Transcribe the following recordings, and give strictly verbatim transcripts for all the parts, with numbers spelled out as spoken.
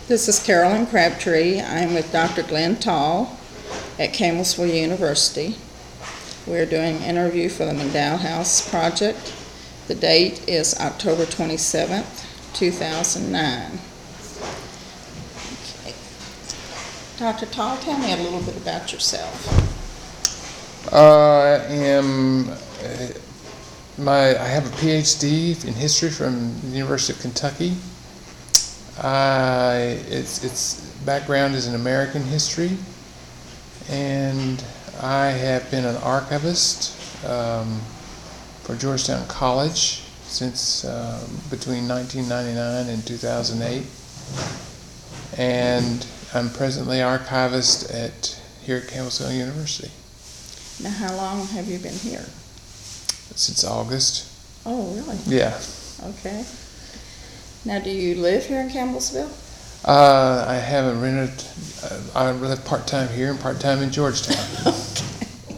This is Carolyn Crabtree. I'm with Doctor Glenn Tall at Campbellsville University. We're doing an interview for the McDowell House project. The date is October twenty-seventh, two thousand nine. Okay. Doctor Tall, tell me a little bit about yourself. Uh, I am, uh, my, I have a P H D in history from the University of Kentucky. Uh, its its background is in American history, and I have been an archivist um, for Georgetown College since uh, between nineteen ninety-nine and two thousand eight, and I'm presently archivist at here at Campbellsville University. Now, how long have you been here? Since August. Oh, really? Yeah. Okay. Now, do you live here in Campbellsville? Uh, I haven't rented. Uh, I live part-time here and part-time in Georgetown. Okay.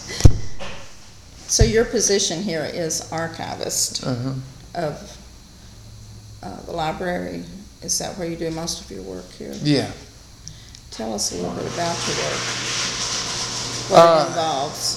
So your position here is archivist Uh-huh. of uh, the library. Is that where you do most of your work here? Yeah. Tell us a little bit about your work, what Uh, it involves.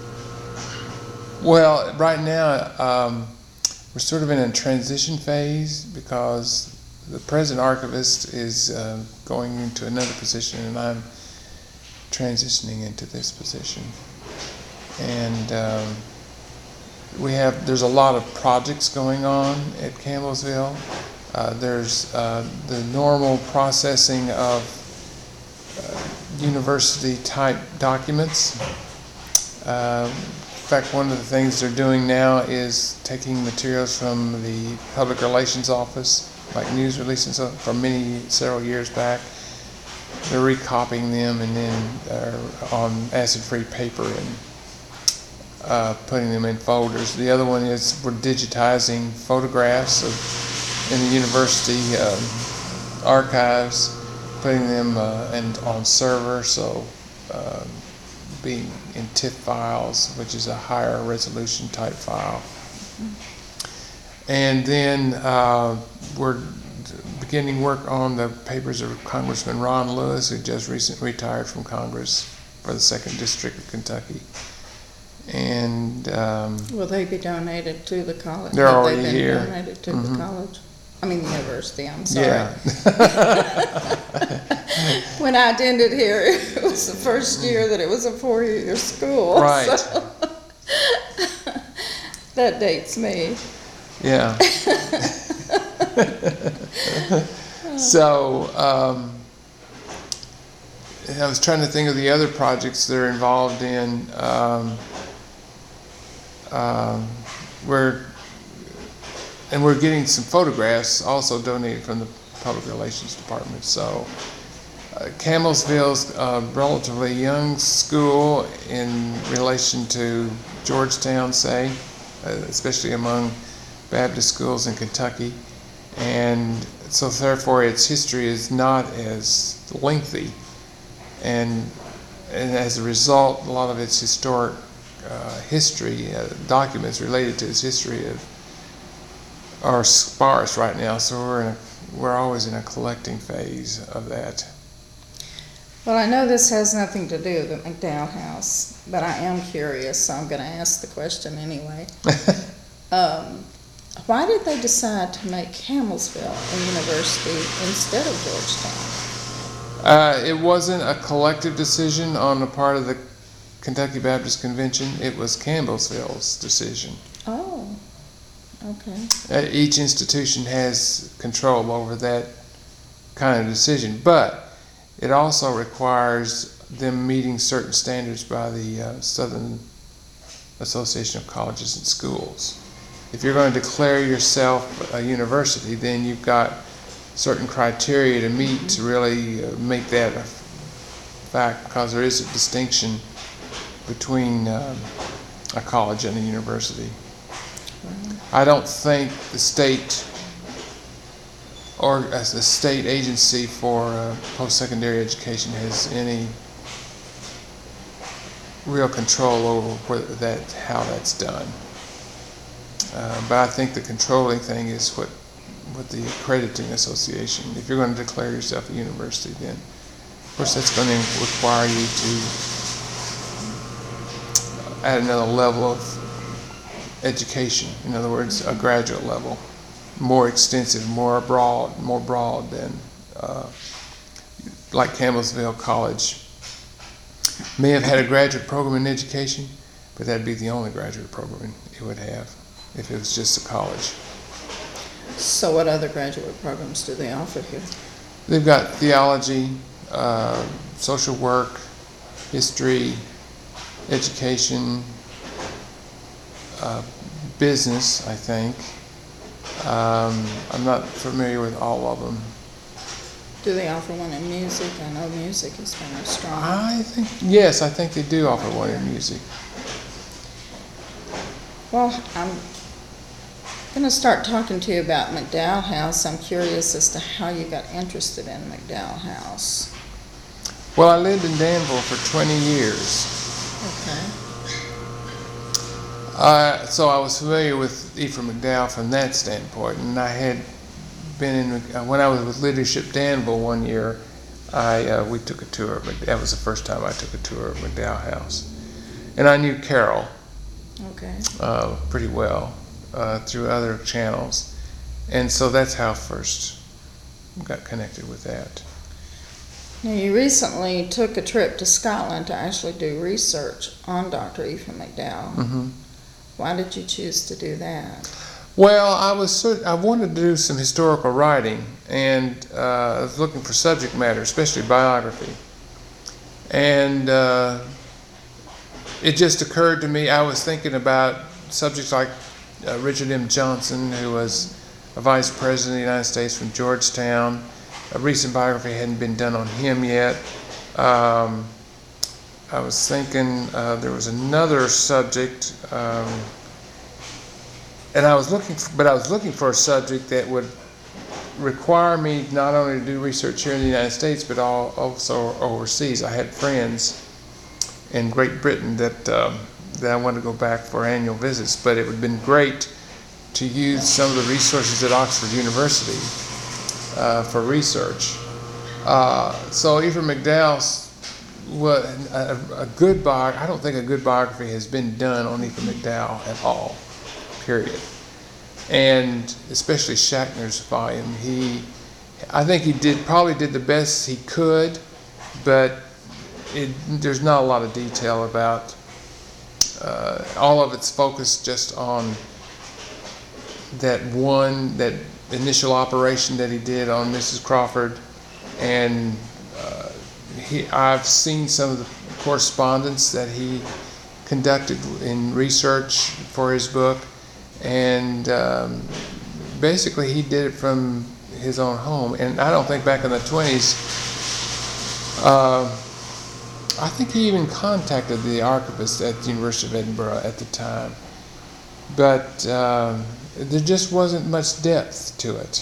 Well, right now, um, we're sort of in a transition phase because the present archivist is uh, going into another position, and I'm transitioning into this position. And um, we have there's a lot of projects going on at Campbellsville. Uh, there's uh, the normal processing of uh, university-type documents. Uh, In fact, one of the things they're doing now is taking materials from the Public Relations Office, like news releases from many, several years back. They're recopying them and then uh, on acid-free paper and uh, putting them in folders. The other one is we're digitizing photographs of, in the university um, archives, putting them uh, in, on server, so um, being in TIFF files, which is a higher resolution type file. Mm-hmm. And then uh, we're beginning work on the papers of Congressman Ron Lewis, who just recently retired from Congress for the second District of Kentucky. And um, will they be donated to the college? They're Have already they been here. Donated to Mm-hmm. the college? I mean, the university. I'm sorry. Yeah. When I attended here, it was the first year that it was a four-year school. Right. So that dates me. Yeah. So um, I was trying to think of the other projects they're involved in. Um, um, we're and we're getting some photographs also donated from the Public Relations Department. So uh, Campbellsville's a relatively young school in relation to Georgetown, say, uh, especially among Baptist schools in Kentucky. And so therefore its history is not as lengthy. And, and as a result, a lot of its historic uh, history, uh, documents related to its history of, are sparse right now. So we're in a, we're always in a collecting phase of that. Well, I know this has nothing to do with the McDowell House, but I am curious, so I'm going to ask the question anyway. um, why did they decide to make Campbellsville a university instead of Georgetown? Uh, it wasn't a collective decision on the part of the Kentucky Baptist Convention. It was Campbellsville's decision. Oh, okay. Uh, each institution has control over that kind of decision, but it also requires them meeting certain standards by the uh, Southern Association of Colleges and Schools. If you're going to declare yourself a university, then you've got certain criteria to meet mm-hmm. to really uh, make that a fact, because there is a distinction between um, a college and a university. Mm-hmm. I don't think the state or as a state agency for uh, post-secondary education has any real control over whether that, how that's done. Uh, but I think the controlling thing is what with the Accrediting Association. If you're going to declare yourself a university, then of course that's going to require you to add another level of education. In other words, a graduate level, more extensive, more broad, more broad than uh, like Campbellsville College may have had a graduate program in education, but that'd be the only graduate program it would have if it was just a college. So what other graduate programs do they offer here? They've got theology, uh, social work, history, education, uh, business, I think. Um, I'm not familiar with all of them. Do they offer one in music? I know music is kind of strong. I think, yes, I think they do offer one in music. Well, I'm going to start talking to you about McDowell House. I'm curious as to how you got interested in McDowell House. Well, I lived in Danville for twenty years. Okay. Uh, so I was familiar with Ephraim McDowell from that standpoint, and I had been in, uh, when I was with Leadership Danville one year, I uh, we took a tour of McDowell. That was the first time I took a tour of McDowell House. And I knew Carol Okay. uh, pretty well uh, through other channels. And so that's how I first got connected with that. Now, you recently took a trip to Scotland to actually do research on Doctor Ephraim McDowell. Mm-hmm. Why did you choose to do that? Well, I was sort I wanted to do some historical writing, and uh, I was looking for subject matter, especially biography. And uh, it just occurred to me, I was thinking about subjects like uh, Richard M. Johnson, who was a vice president of the United States from Georgetown. A recent biography hadn't been done on him yet. Um, I was thinking uh, there was another subject, um, and I was looking, for, but I was looking for a subject that would require me not only to do research here in the United States, but all, also overseas. I had friends in Great Britain that um, that I wanted to go back for annual visits, but it would have been great to use some of the resources at Oxford University uh, for research. Uh, so Ephraim McDowell's Well, a, a good biog I don't think a good biography has been done on Ephraim McDowell at all, period. And especially Schachner's volume, he, I think he did probably did the best he could, but it, there's not a lot of detail about. Uh, all of it's focused just on that one, that initial operation that he did on Missus Crawford, and. Uh, He, I've seen some of the correspondence that he conducted in research for his book, and um, basically he did it from his own home. And I don't think back in the twenties, uh, I think he even contacted the archivist at the University of Edinburgh at the time, but um, there just wasn't much depth to it.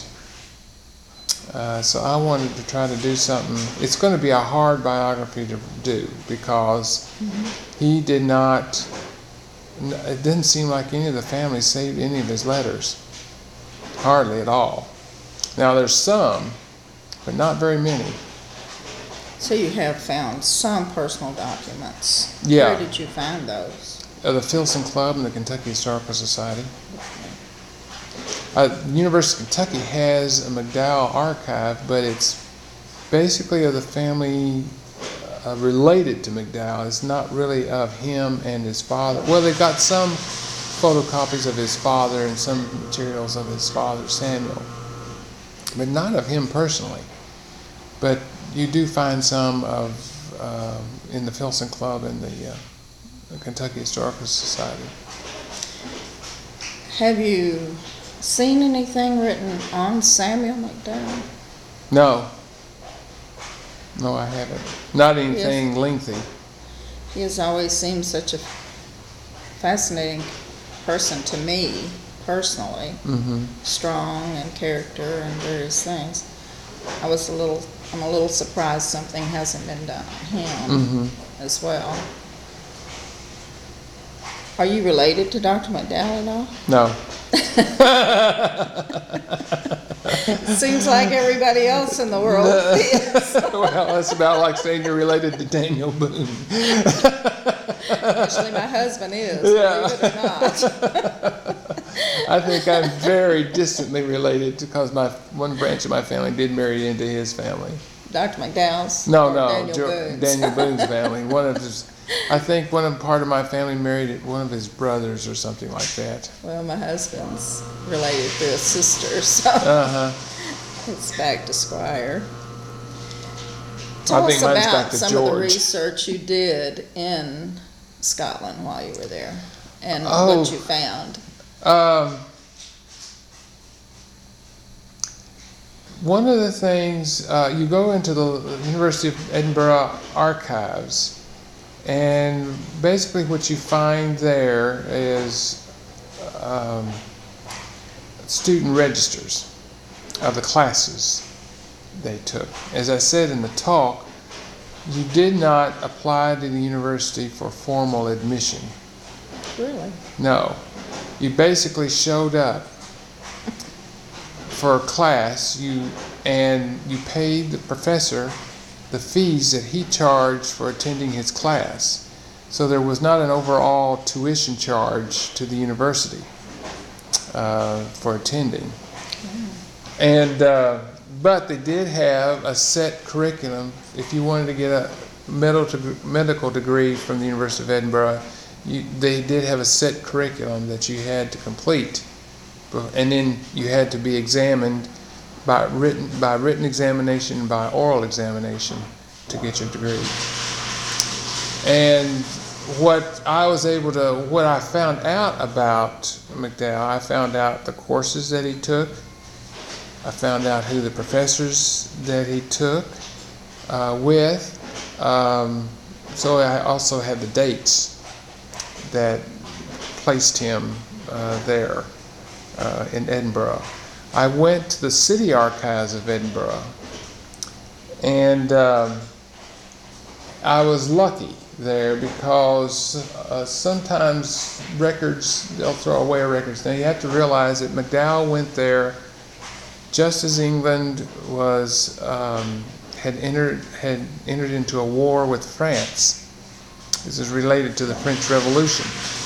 Uh, so I wanted to try to do something. It's going to be a hard biography to do because mm-hmm. he did not, it didn't seem like any of the family saved any of his letters. Hardly at all. Now there's some, but not very many. So you have found some personal documents. Yeah. Where did you find those? Uh, the Filson Club and the Kentucky Historical Society. Uh, the University of Kentucky has a McDowell archive, but it's basically of the family uh, related to McDowell. It's not really of him and his father. Well, they've got some photocopies of his father and some materials of his father, Samuel, but not of him personally. But you do find some of uh, in the Filson Club and the, uh, the Kentucky Historical Society. Have you seen anything written on Samuel McDowell? No. No, I haven't. Not anything Yes. lengthy. He has always seemed such a fascinating person to me, personally. Mm-hmm. Strong in character and various things. I was a little, I'm a little surprised something hasn't been done on him Mm-hmm. as well. Are you related to Doctor McDowell at all? No. Seems like everybody else in the world is. Well, that's about like saying you're related to Daniel Boone. Actually, my husband is, Yeah. believe it or not. I think I'm very distantly related because my one branch of my family did marry into his family. Doctor McDowell's? No, or no, Daniel Jo- Boone's? Daniel Boone's family. One of his, I think one of part of my family married one of his brothers or something like that. Well, my husband's related to his sister, so Uh huh. it's back to Squire. Tell I think us mine's back about to some of the George. research you did in Scotland while you were there and Oh. what you found. Um, one of the things, uh, you go into the University of Edinburgh archives, and basically what you find there is um, student registers of the classes they took. As I said in the talk, you did not apply to the university for formal admission. Really? No. You basically showed up for a class, you and you paid the professor the fees that he charged for attending his class. So there was not an overall tuition charge to the university uh, for attending. And uh, but they did have a set curriculum. If you wanted to get a medical medical degree from the University of Edinburgh, you, they did have a set curriculum that you had to complete, and then you had to be examined by written by written examination and by oral examination to get your degree. And what I was able to, what I found out about McDowell, I found out the courses that he took. I found out who the professors that he took uh, with. Um, so I also had the dates that placed him uh, there uh, in Edinburgh. I went to the City Archives of Edinburgh, and um, I was lucky there because uh, sometimes records, they'll throw away records. Now you have to realize that McDowell went there just as England was um, had entered had entered into a war with France. This is related to the French Revolution.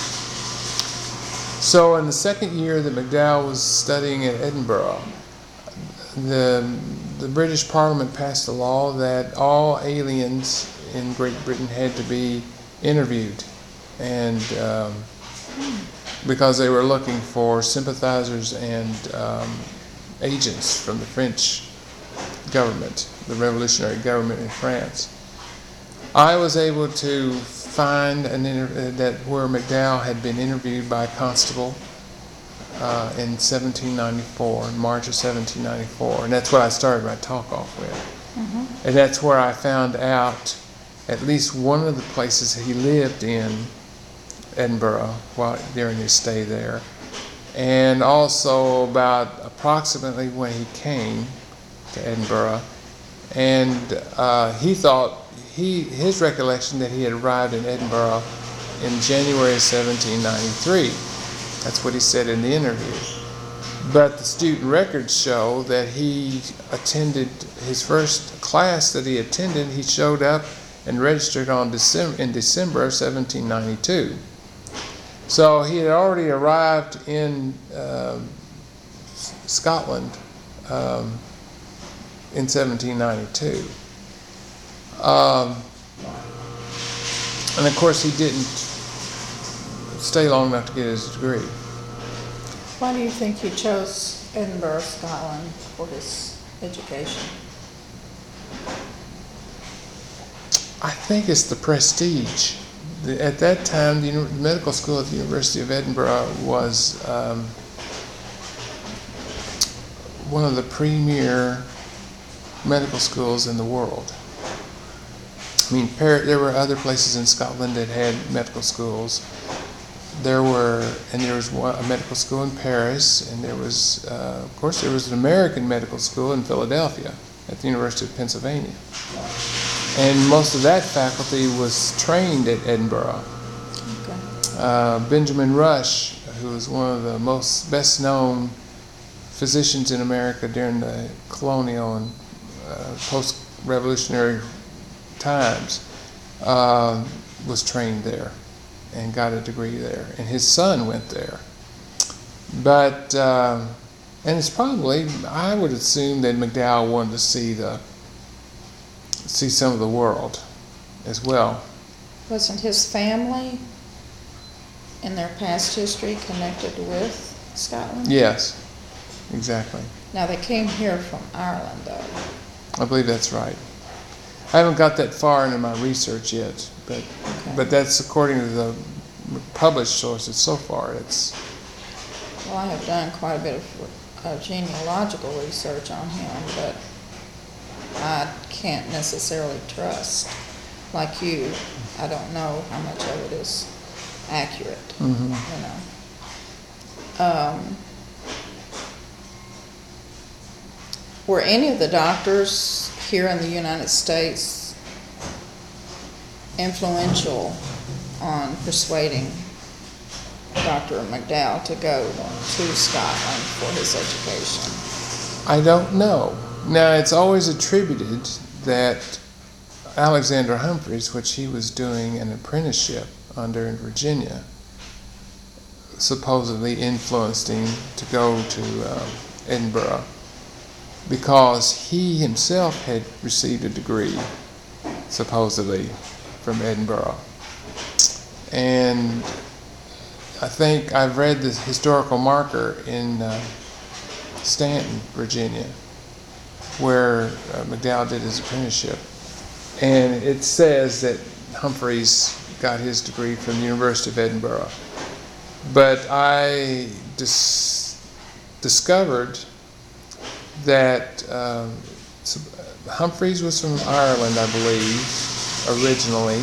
So in the second year that McDowell was studying at Edinburgh, the the British Parliament passed a law that all aliens in Great Britain had to be interviewed, and um, because they were looking for sympathizers and um, agents from the French government, the revolutionary government in France. I was able to find an inter- that where McDowell had been interviewed by a constable uh, in seventeen ninety-four, in March of seventeen ninety-four, and that's what I started my talk off with. Mm-hmm. And that's where I found out at least one of the places he lived in Edinburgh while during his stay there, and also about approximately when he came to Edinburgh. And uh, he thought he his recollection that he had arrived in Edinburgh in January seventeen ninety-three. That's what he said in the interview. But the student records show that he attended his first class that he attended. He showed up and registered on December in December of seventeen ninety-two. So he had already arrived in uh, Scotland um, in seventeen ninety-two. Um, and of course he didn't stay long enough to get his degree. Why do you think he chose Edinburgh, Scotland for his education? I think it's the prestige. The, at that time, the uni- medical school at the University of Edinburgh was um, one of the premier medical schools in the world. I mean, Par- there were other places in Scotland that had medical schools. There were, and there was one, a medical school in Paris, and there was, uh, of course, there was an American medical school in Philadelphia at the University of Pennsylvania. And most of that faculty was trained at Edinburgh. Okay. Uh, Benjamin Rush, who was one of the most best-known physicians in America during the colonial and uh, post-revolutionary times uh, was trained there and got a degree there. And his son went there. But, uh, and it's probably, I would assume that McDowell wanted to see the, see some of the world as well. Wasn't his family in their past history connected with Scotland? Yes, exactly. Now, they came here from Ireland, though. I believe that's right. I haven't got that far into my research yet, but Okay. but that's according to the published sources so far. It's Well, I have done quite a bit of uh, genealogical research on him, but I can't necessarily trust. Like you, I don't know how much of it is accurate, mhm. you know. Um, were any of the doctors here in the United States influential on persuading Doctor McDowell to go to Scotland for his education? I don't know. Now, it's always attributed that Alexander Humphreys, which he was doing an apprenticeship under in Virginia, supposedly influenced him to go to uh, Edinburgh, because he himself had received a degree, supposedly, from Edinburgh. And I think I've read the historical marker in uh, Stanton, Virginia, where uh, McDowell did his apprenticeship. And it says that Humphreys got his degree from the University of Edinburgh. But I dis- discovered that um, Humphreys was from Ireland, I believe, originally.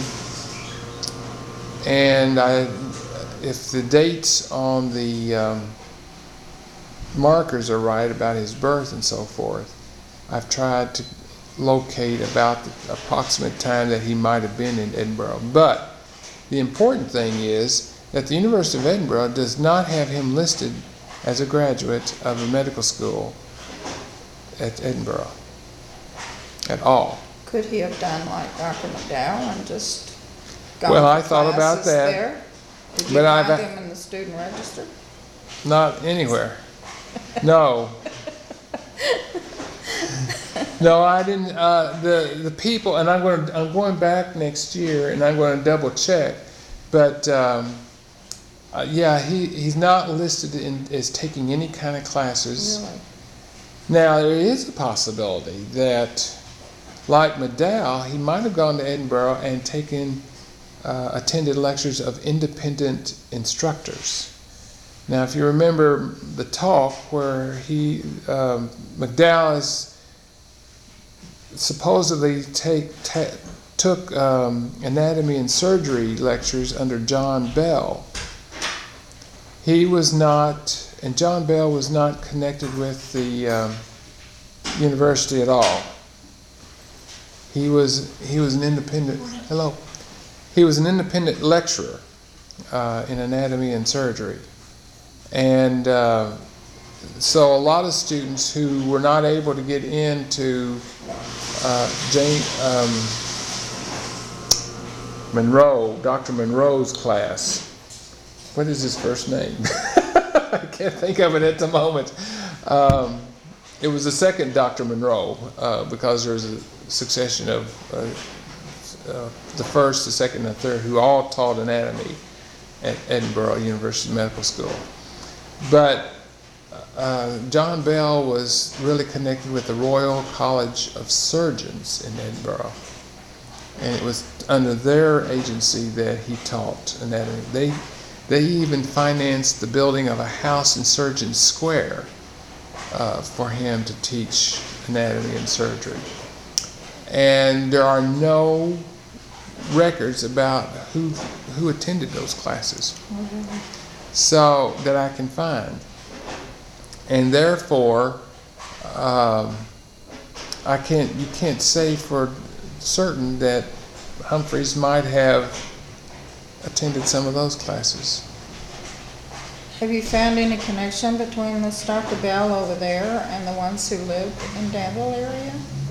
And I, if the dates on the um, markers are right about his birth and so forth, I've tried to locate about the approximate time that he might have been in Edinburgh. But the important thing is that the University of Edinburgh does not have him listed as a graduate of a medical school at Edinburgh at all. Could he have done like Doctor McDowell and just gone Well, for I thought about classes that, there? Did you but find I've- him in the student register? Not anywhere. No. No, I didn't. Uh, the the people, and I'm going. To, I'm going back next year, and I'm going to double check. But um, uh, yeah, he he's not listed in, as taking any kind of classes. Really? Now there is a possibility that, like McDowell, he might have gone to Edinburgh and taken uh, attended lectures of independent instructors. Now, if you remember the talk where he um, McDowell is supposedly take, ta- took um, anatomy and surgery lectures under John Bell. He was not, and John Bell was not connected with the um, university at all. He was he was an independent. Hello. He was an independent lecturer uh, in anatomy and surgery, and uh, so a lot of students who were not able to get into Uh, Jane um, Monroe, Doctor Monroe's class. What is his first name? I can't think of it at the moment. Um, it was the second Doctor Monroe uh, because there was a succession of uh, uh, the first, the second, and the third who all taught anatomy at Edinburgh University Medical School. But Uh, John Bell was really connected with the Royal College of Surgeons in Edinburgh, and it was under their agency that he taught anatomy. They they even financed the building of a house in Surgeon Square uh, for him to teach anatomy and surgery. And there are no records about who who attended those classes, mm-hmm. so that I can find. And therefore, um, I can't. You can't say for certain that Humphreys might have attended some of those classes. Have you found any connection between this Doctor Bell over there and the ones who live in Danville area?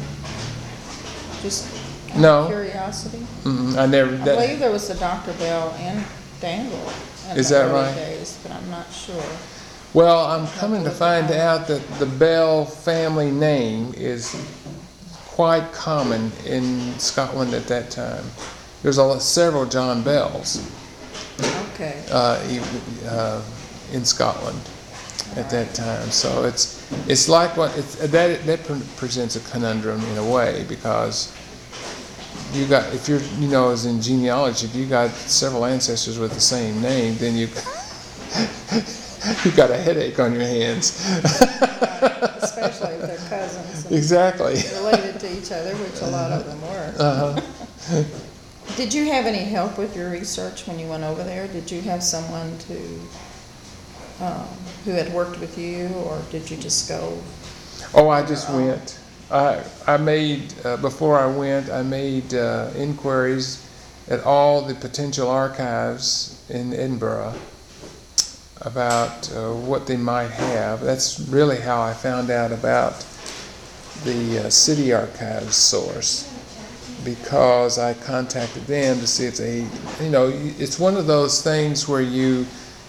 Just out No. of curiosity? Mm, I never. I That, believe there was a Doctor Bell in Danville in Is the that early right? days, but I'm not sure. well, I'm coming to find out that the Bell family name is quite common in Scotland at that time. There's a, several John Bells Okay. uh, e- uh, in Scotland at that time. So it's it's like what it's, that that pre- presents a conundrum in a way, because you got, if you're, you know, as in genealogy, if you got several ancestors with the same name, then you you got a headache on your hands. Right. Especially if they're cousins and Exactly. related to each other, which a lot of them were. Uh-huh. Did you have any help with your research when you went over there? Did you have someone to, um, who had worked with you, or did you just go? Oh, I just went. I I made uh, before I went, I made uh, inquiries at all the potential archives in Edinburgh about uh, what they might have. That's really how I found out about the uh, city archives source, because I contacted them to see if they, you know, it's one of those things where you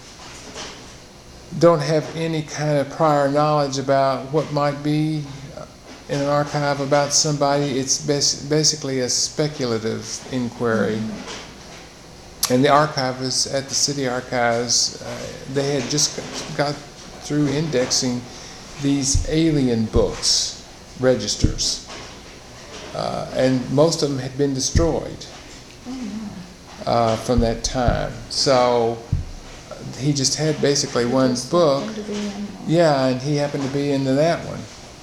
don't have any kind of prior knowledge about what might be in an archive about somebody. It's bas- basically a speculative inquiry. And the archivists at the city archives, uh, they had just got through indexing these alien books, registers, uh, and most of them had been destroyed uh, from that time. So he just had basically one Just book. happened to be in one. Yeah, and he happened to be into that one.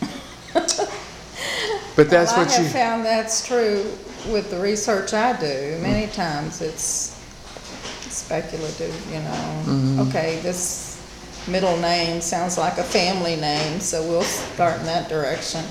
But that's Well, what I you. have found that's true with the research I do. Many times it's speculative, you know. Mhm. Okay, this middle name sounds like a family name, so we'll start in that direction.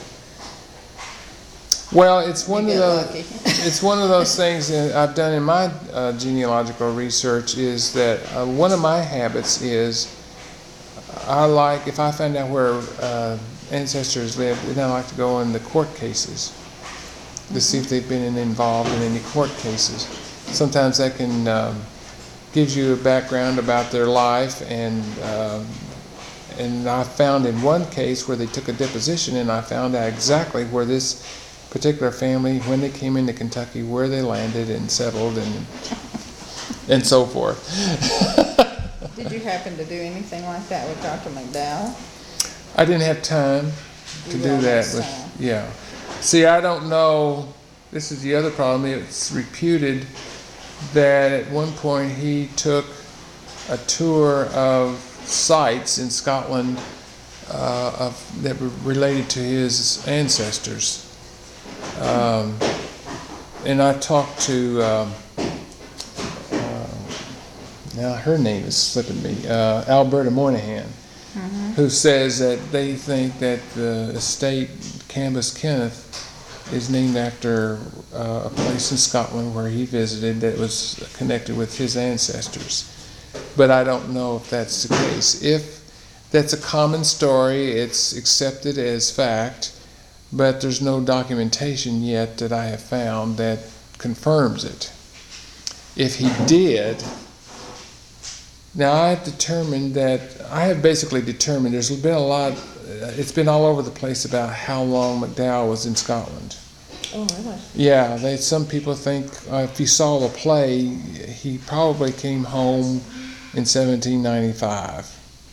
Well, it's one You of get those. lucky. It's one of those things that I've done in my uh, genealogical research, is that uh, one of my habits is I like, if I find out where uh, ancestors live, then I like to go in the court cases to see if they've been involved in any court cases. Sometimes that can um, gives you a background about their life, and um, and I found in one case where they took a deposition, and I found out exactly where this particular family, when they came into Kentucky, where they landed and settled, and and so forth. Did you happen to do anything like that with Doctor McDowell? I didn't have time to You do that almost with, time. yeah. See, I don't know, this is the other problem. It's reputed that at one point he took a tour of sites in Scotland uh, of, that were related to his ancestors. Um, and I talked to, um, uh, now her name is slipping me, uh, Alberta Moynihan, who says that they think that the estate Cambus Kenneth is named after uh, a place in Scotland where he visited that was connected with his ancestors. But I don't know if that's the case. If that's a common story, it's accepted as fact, but there's no documentation yet that I have found that confirms it. If he did, now I have determined that, I have basically determined there's been a lot, it's been all over the place about how long McDowell was in Scotland. Oh, really? Yeah, they, some people think uh, if you saw the play, he probably came home in seventeen ninety-five.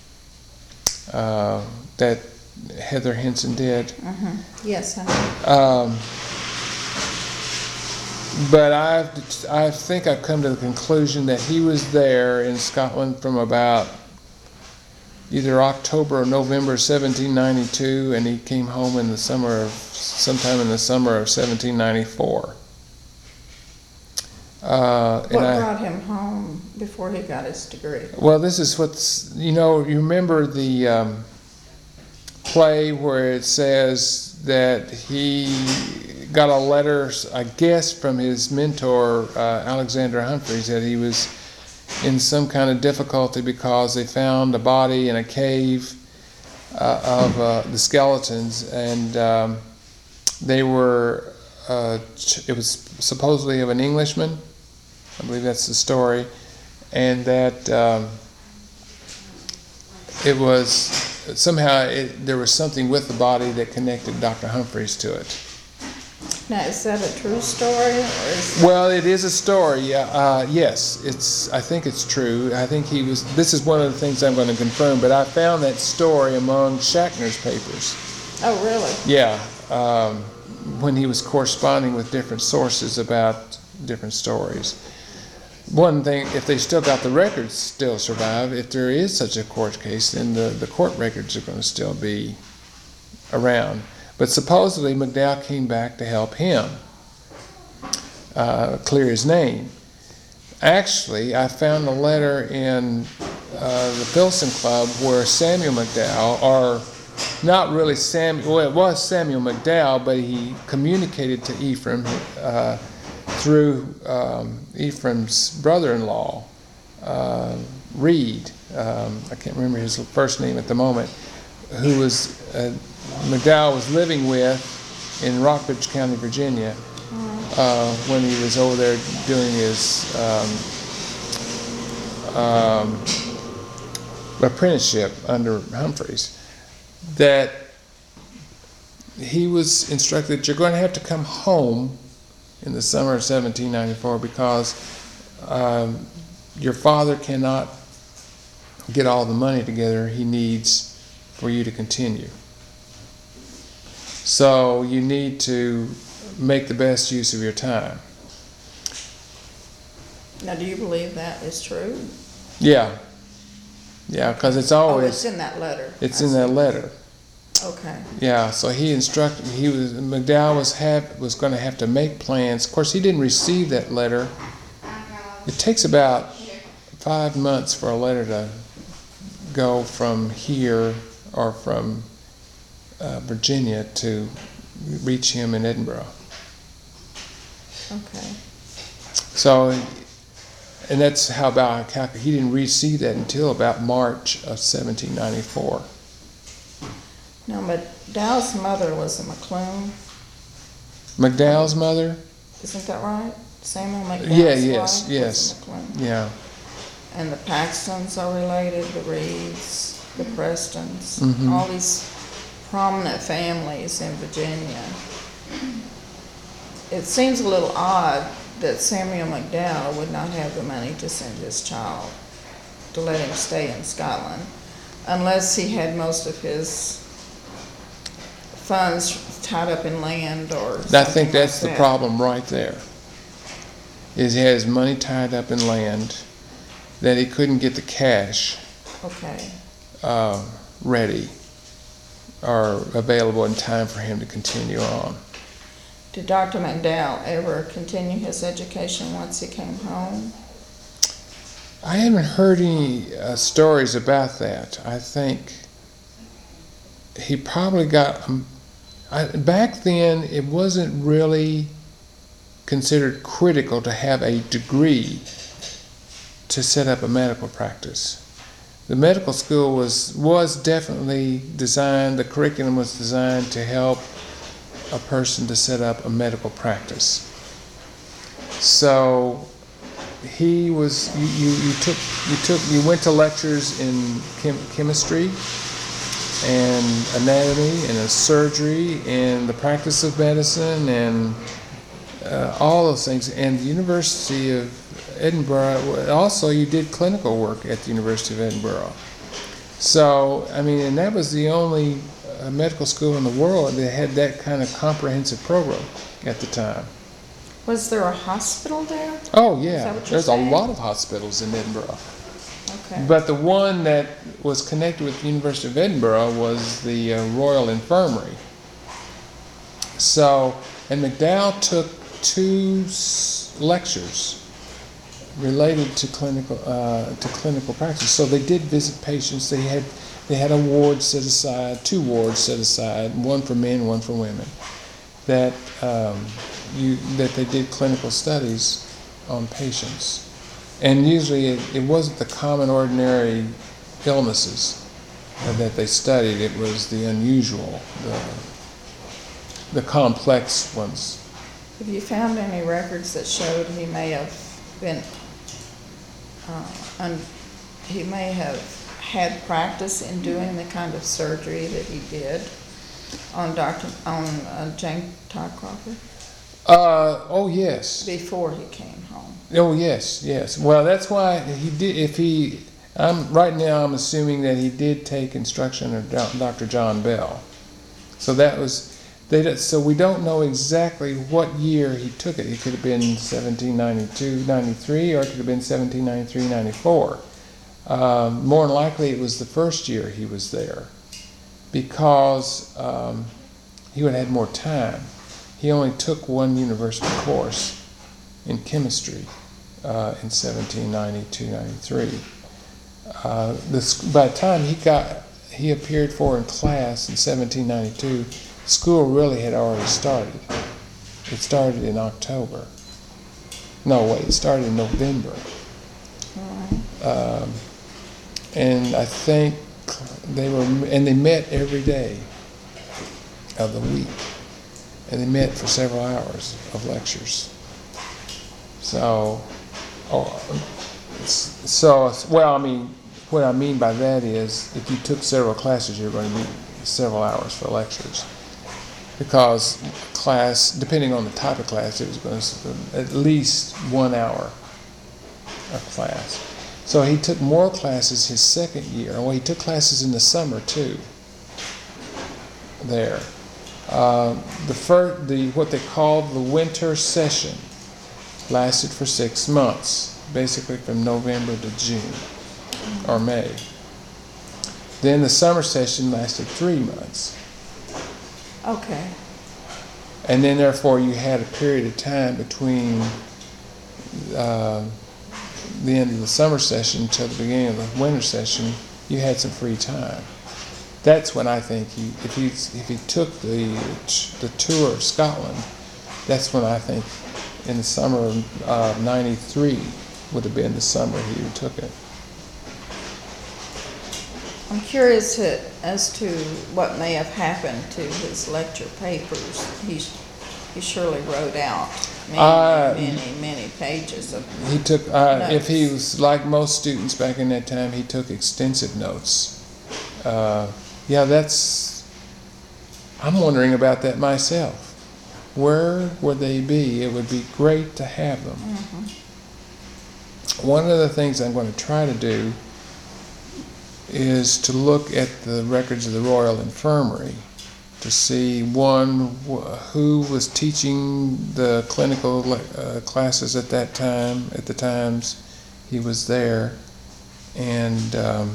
Uh, that Heather Henson did. Mm-hmm. Yes, I know. Um, but I've, I think I've come to the conclusion that he was there in Scotland from about either October or November seventeen ninety-two, and he came home in the summer of, sometime in the summer of seventeen ninety-four. Uh, What and I, brought him home before he got his degree? well, this is what's, you know, you remember the um, play where it says that he got a letter, I guess, from his mentor, uh, Alexander Humphreys, that he was in some kind of difficulty because they found a body in a cave uh, of uh, the skeletons, and um, they were, uh, it was supposedly of an Englishman. I believe that's the story. And that um, it was somehow it, there was something with the body that connected Doctor Humphreys to it. Now, is that a true story, or is Well, it is a story. Yeah, uh, yes, it's. I think it's true. I think he was. This is one of the things I'm going to confirm. But I found that story among Shackner's papers. Oh, really? Yeah, um, when he was corresponding with different sources about different stories. One thing, if they still got the records, still survive. If there is such a court case, then the, the court records are going to still be around. But supposedly McDowell came back to help him uh, clear his name. Actually, I found a letter in uh, the Filson Club where Samuel McDowell, or not really Samuel, well, it was Samuel McDowell, but he communicated to Ephraim uh, through um, Ephraim's brother-in-law, uh, Reed. Um, I can't remember his first name at the moment, who was uh, McDowell was living with in Rockbridge County, Virginia, uh, when he was over there doing his um, um, apprenticeship under Humphreys. That he was instructed that you're going to have to come home in the summer of seventeen ninety-four because um, your father cannot get all the money together he needs for you to continue. So you need to make the best use of your time. Now, do you believe that is true? Yeah. Yeah, because it's Oh, always... it's in that letter. It's I in see. that letter. Okay. Yeah, so he instructed, he was, McDowell was have, was going to have to make plans. Of course, he didn't receive that letter. It takes about five months for a letter to go from here or from uh, Virginia to reach him in Edinburgh. Okay. So, and that's how about how he didn't receive that until about March of seventeen ninety-four. Now, McDowell's mother was a McClune. McDowell's mother? Isn't that right? Samuel McDowell's Yeah, yes, wife yes. was a McClune. Yeah. And the Paxtons are related, the Reeds, the Prestons, Mhm. all these prominent families in Virginia. It seems a little odd that Samuel McDowell would not have the money to send his child, to let him stay in Scotland, unless he had most of his funds tied up in land or something I think that's like the that. problem right there, is he has money tied up in land that he couldn't get the cash Okay. uh, ready or available in time for him to continue on. Did Doctor McDowell ever continue his education once he came home? I haven't heard any uh, stories about that. I think he probably got, um, I, back then it wasn't really considered critical to have a degree to set up a medical practice. The medical school was, was definitely designed, the curriculum was designed to help a person to set up a medical practice. So he was, you, you, you took, you took, you went to lectures in chem, chemistry and anatomy and a surgery and the practice of medicine and uh, all those things. And the University of Edinburgh, also you did clinical work at the University of Edinburgh. So, I mean, and that was the only uh, medical school in the world that had that kind of comprehensive program at the time. Was there a hospital there? Oh Is yeah, that what you're there's saying? a lot of hospitals in Edinburgh. Okay. But the one that was connected with the University of Edinburgh was the uh, Royal Infirmary. So, and McDowell took two s- lectures related to clinical uh, to clinical practice. So they did visit patients. They had they had a ward set aside, two wards set aside, one for men, one for women. That um, you that they did clinical studies on patients. And usually it, it wasn't the common ordinary illnesses that they studied, it was the unusual, the, the complex ones. Have you found any records that showed he may have been, uh, un, he may have had practice in doing the kind of surgery that he did on Doctor on uh, Jane Todd Crawford? Uh, oh yes. Before he came home. Oh yes, yes. Well, that's why he did. If he, I'm right now, I'm assuming that he did take instruction of Doctor John Bell. So that was. They don't, so we don't know exactly what year he took it. It could have been seventeen ninety-two, ninety-three, or it could have been seventeen ninety-three, ninety-four. Um, more than likely, it was the first year he was there, because um, he would have had more time. He only took one university course in chemistry uh, in seventeen ninety-two, ninety-three. Uh, this, by the time he got he appeared for in class in seventeen ninety-two, school really had already started. It started in October. No, wait, it started in November. Right. Um, and I think they were, and they met every day of the week. And they met for several hours of lectures. So, oh, so, well, I mean, what I mean by that is, if you took several classes, you're going to need several hours for lectures. Because class, depending on the type of class, it was going to at least one hour of class. So he took more classes his second year. Well, he took classes in the summer too. There, uh, the first, the what they called the winter session, lasted for six months, basically from November to June or May. Then the summer session lasted three months. Okay. And then, therefore, you had a period of time between uh, the end of the summer session to the beginning of the winter session. You had some free time. That's when I think he, if he if he took the the tour of Scotland, that's when I think, in the summer of ninety-three, would have been the summer he took it. I'm curious to, as to what may have happened to his lecture papers. He, he surely wrote out many, Uh, many, many pages of He took, uh, if he notes. was like most students back in that time, he took extensive notes. Uh, yeah, that's, I'm wondering about that myself. Where would they be? It would be great to have them. Mm-hmm. One of the things I'm going to try to do is to look at the records of the Royal Infirmary to see, one, who was teaching the clinical uh, classes at that time, at the times he was there, and um,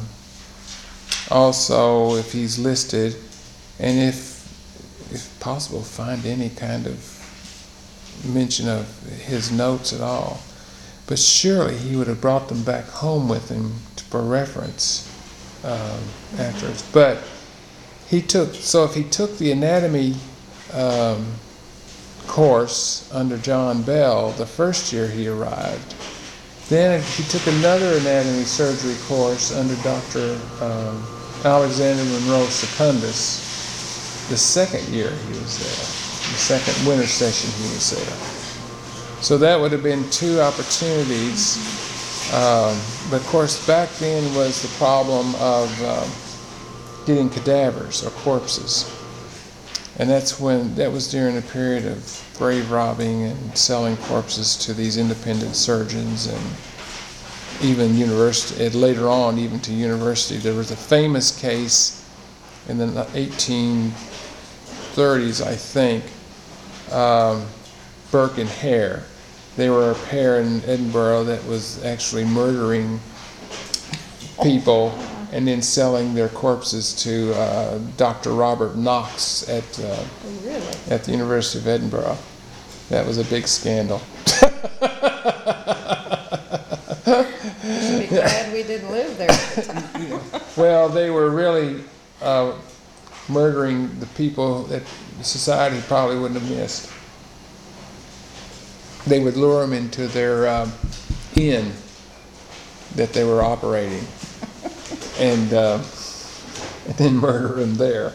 also if he's listed, and if, if possible, find any kind of mention of his notes at all. But surely he would have brought them back home with him for reference um, afterwards. But he took, so if he took the anatomy um, course under John Bell the first year he arrived, then he took another anatomy surgery course under Doctor Um, Alexander Monroe Secundus the second year he was there, the second winter session he was there. So that would have been two opportunities. Um, but of course, back then was the problem of um, getting cadavers or corpses. And that's when, that was during a period of grave robbing and selling corpses to these independent surgeons, and even university, and later on even to university. There was a famous case in the eighteen thirties, I think, um, Burke and Hare. They were a pair in Edinburgh that was actually murdering people and then selling their corpses to uh, Doctor Robert Knox at uh, Really? at the University of Edinburgh. That was a big scandal. We should be glad we didn't live there at the time. Well, they were really uh, murdering the people that society probably wouldn't have missed. They would lure them into their um, inn that they were operating, and uh, and then murder him there.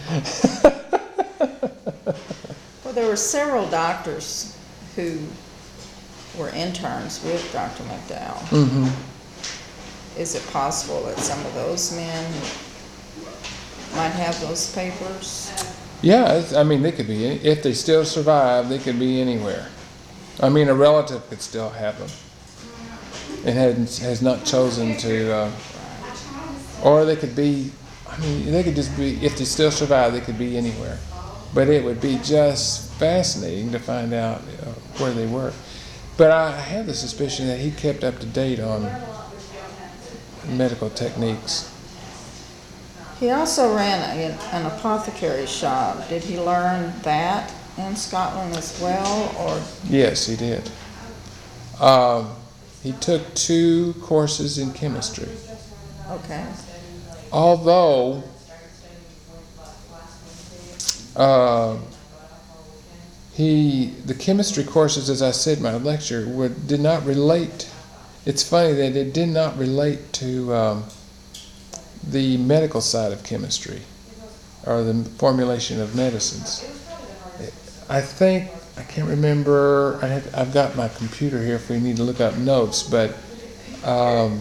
Well, there were several doctors who were interns with Doctor McDowell. Mm-hmm. Is it possible that some of those men might have those papers? Yeah, it's, I mean, they could be, if they still survive, they could be anywhere. I mean, a relative could still have them and has, has not chosen to, uh, or they could be, I mean, they could just be, if they still survive, they could be anywhere. But it would be just fascinating to find out uh, where they were. But I have the suspicion that he kept up to date on medical techniques. He also ran a, an apothecary shop. Did he learn that in Scotland as well, or? Yes, he did. Um, he took two courses in chemistry. Okay. Although, uh, he the chemistry courses, as I said in my lecture, were, did not relate. It's funny that it did not relate to um, the medical side of chemistry or the formulation of medicines. I think, I can't remember, I have, I've got my computer here if we need to look up notes, but um,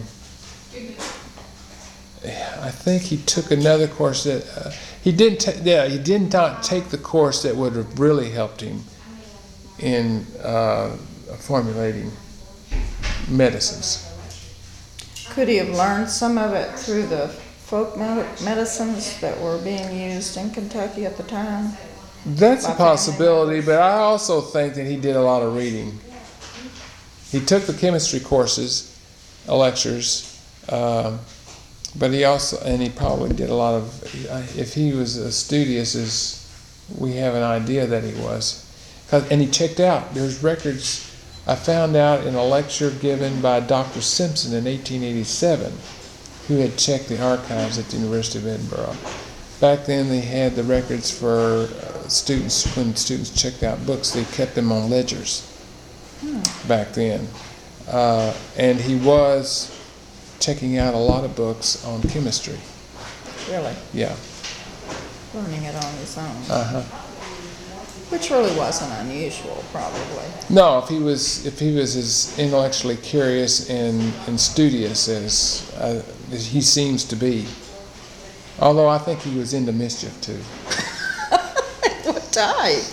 I think he took another course that, uh, he didn't ta- yeah, he did not take the course that would have really helped him in uh, formulating medicines. Could he have learned some of it through the folk med- medicines that were being used in Kentucky at the time? That's a possibility, but I also think that he did a lot of reading. He took the chemistry courses, uh, lectures, um, but he also, and he probably did a lot of, if he was as studious as we have an idea that he was. And he checked out, there's records I found out in a lecture given by Doctor Simpson in eighteen eighty-seven, who had checked the archives at the University of Edinburgh. Back then they had the records for uh, students, when students checked out books, they kept them on ledgers hmm. back then. Uh, and he was checking out a lot of books on chemistry. Really? Yeah. Learning it on his own. Uh-huh. Which really wasn't unusual, probably. No, if he was if he was as intellectually curious and, and studious as, uh, as he seems to be. Although I think he was into mischief too. What type?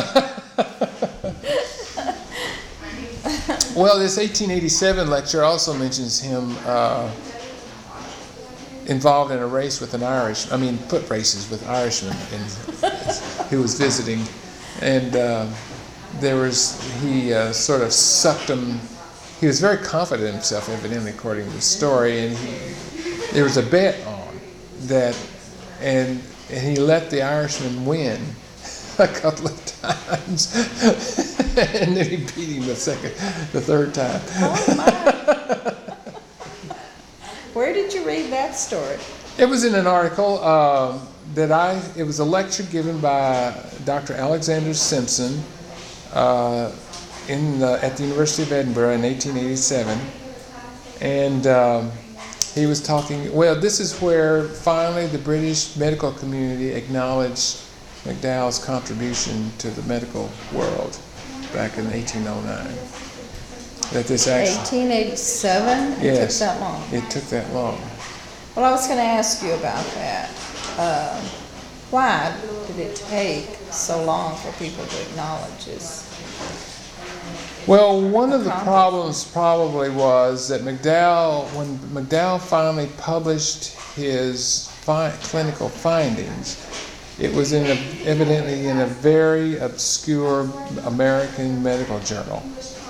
Well, this eighteen eighty-seven lecture also mentions him uh, involved in a race with an Irish, I mean, foot races with Irishmen in, who was visiting. And uh, there was, he uh, sort of sucked him, he was very confident in himself, evidently, according to the story, and he, there was a bet on that, and, and he let the Irishman win a couple of times, and then he beat him the second, the third time. Oh my. Where did you read that story? It was in an article uh, that I, it was a lecture given by Doctor Alexander Simpson uh, in uh, at the University of Edinburgh in eighteen eighty-seven. And um, he was talking, well, this is where finally the British medical community acknowledged McDowell's contribution to the medical world back in eighteen oh nine. That this actually, eighteen eighty-seven? It yes, took that long. It took that long. Well, I was going to ask you about that. Uh, why did it take so long for people to acknowledge this? Well, one of the problems probably was that McDowell, when McDowell finally published his fi- clinical findings, it was in a, evidently in a very obscure American medical journal.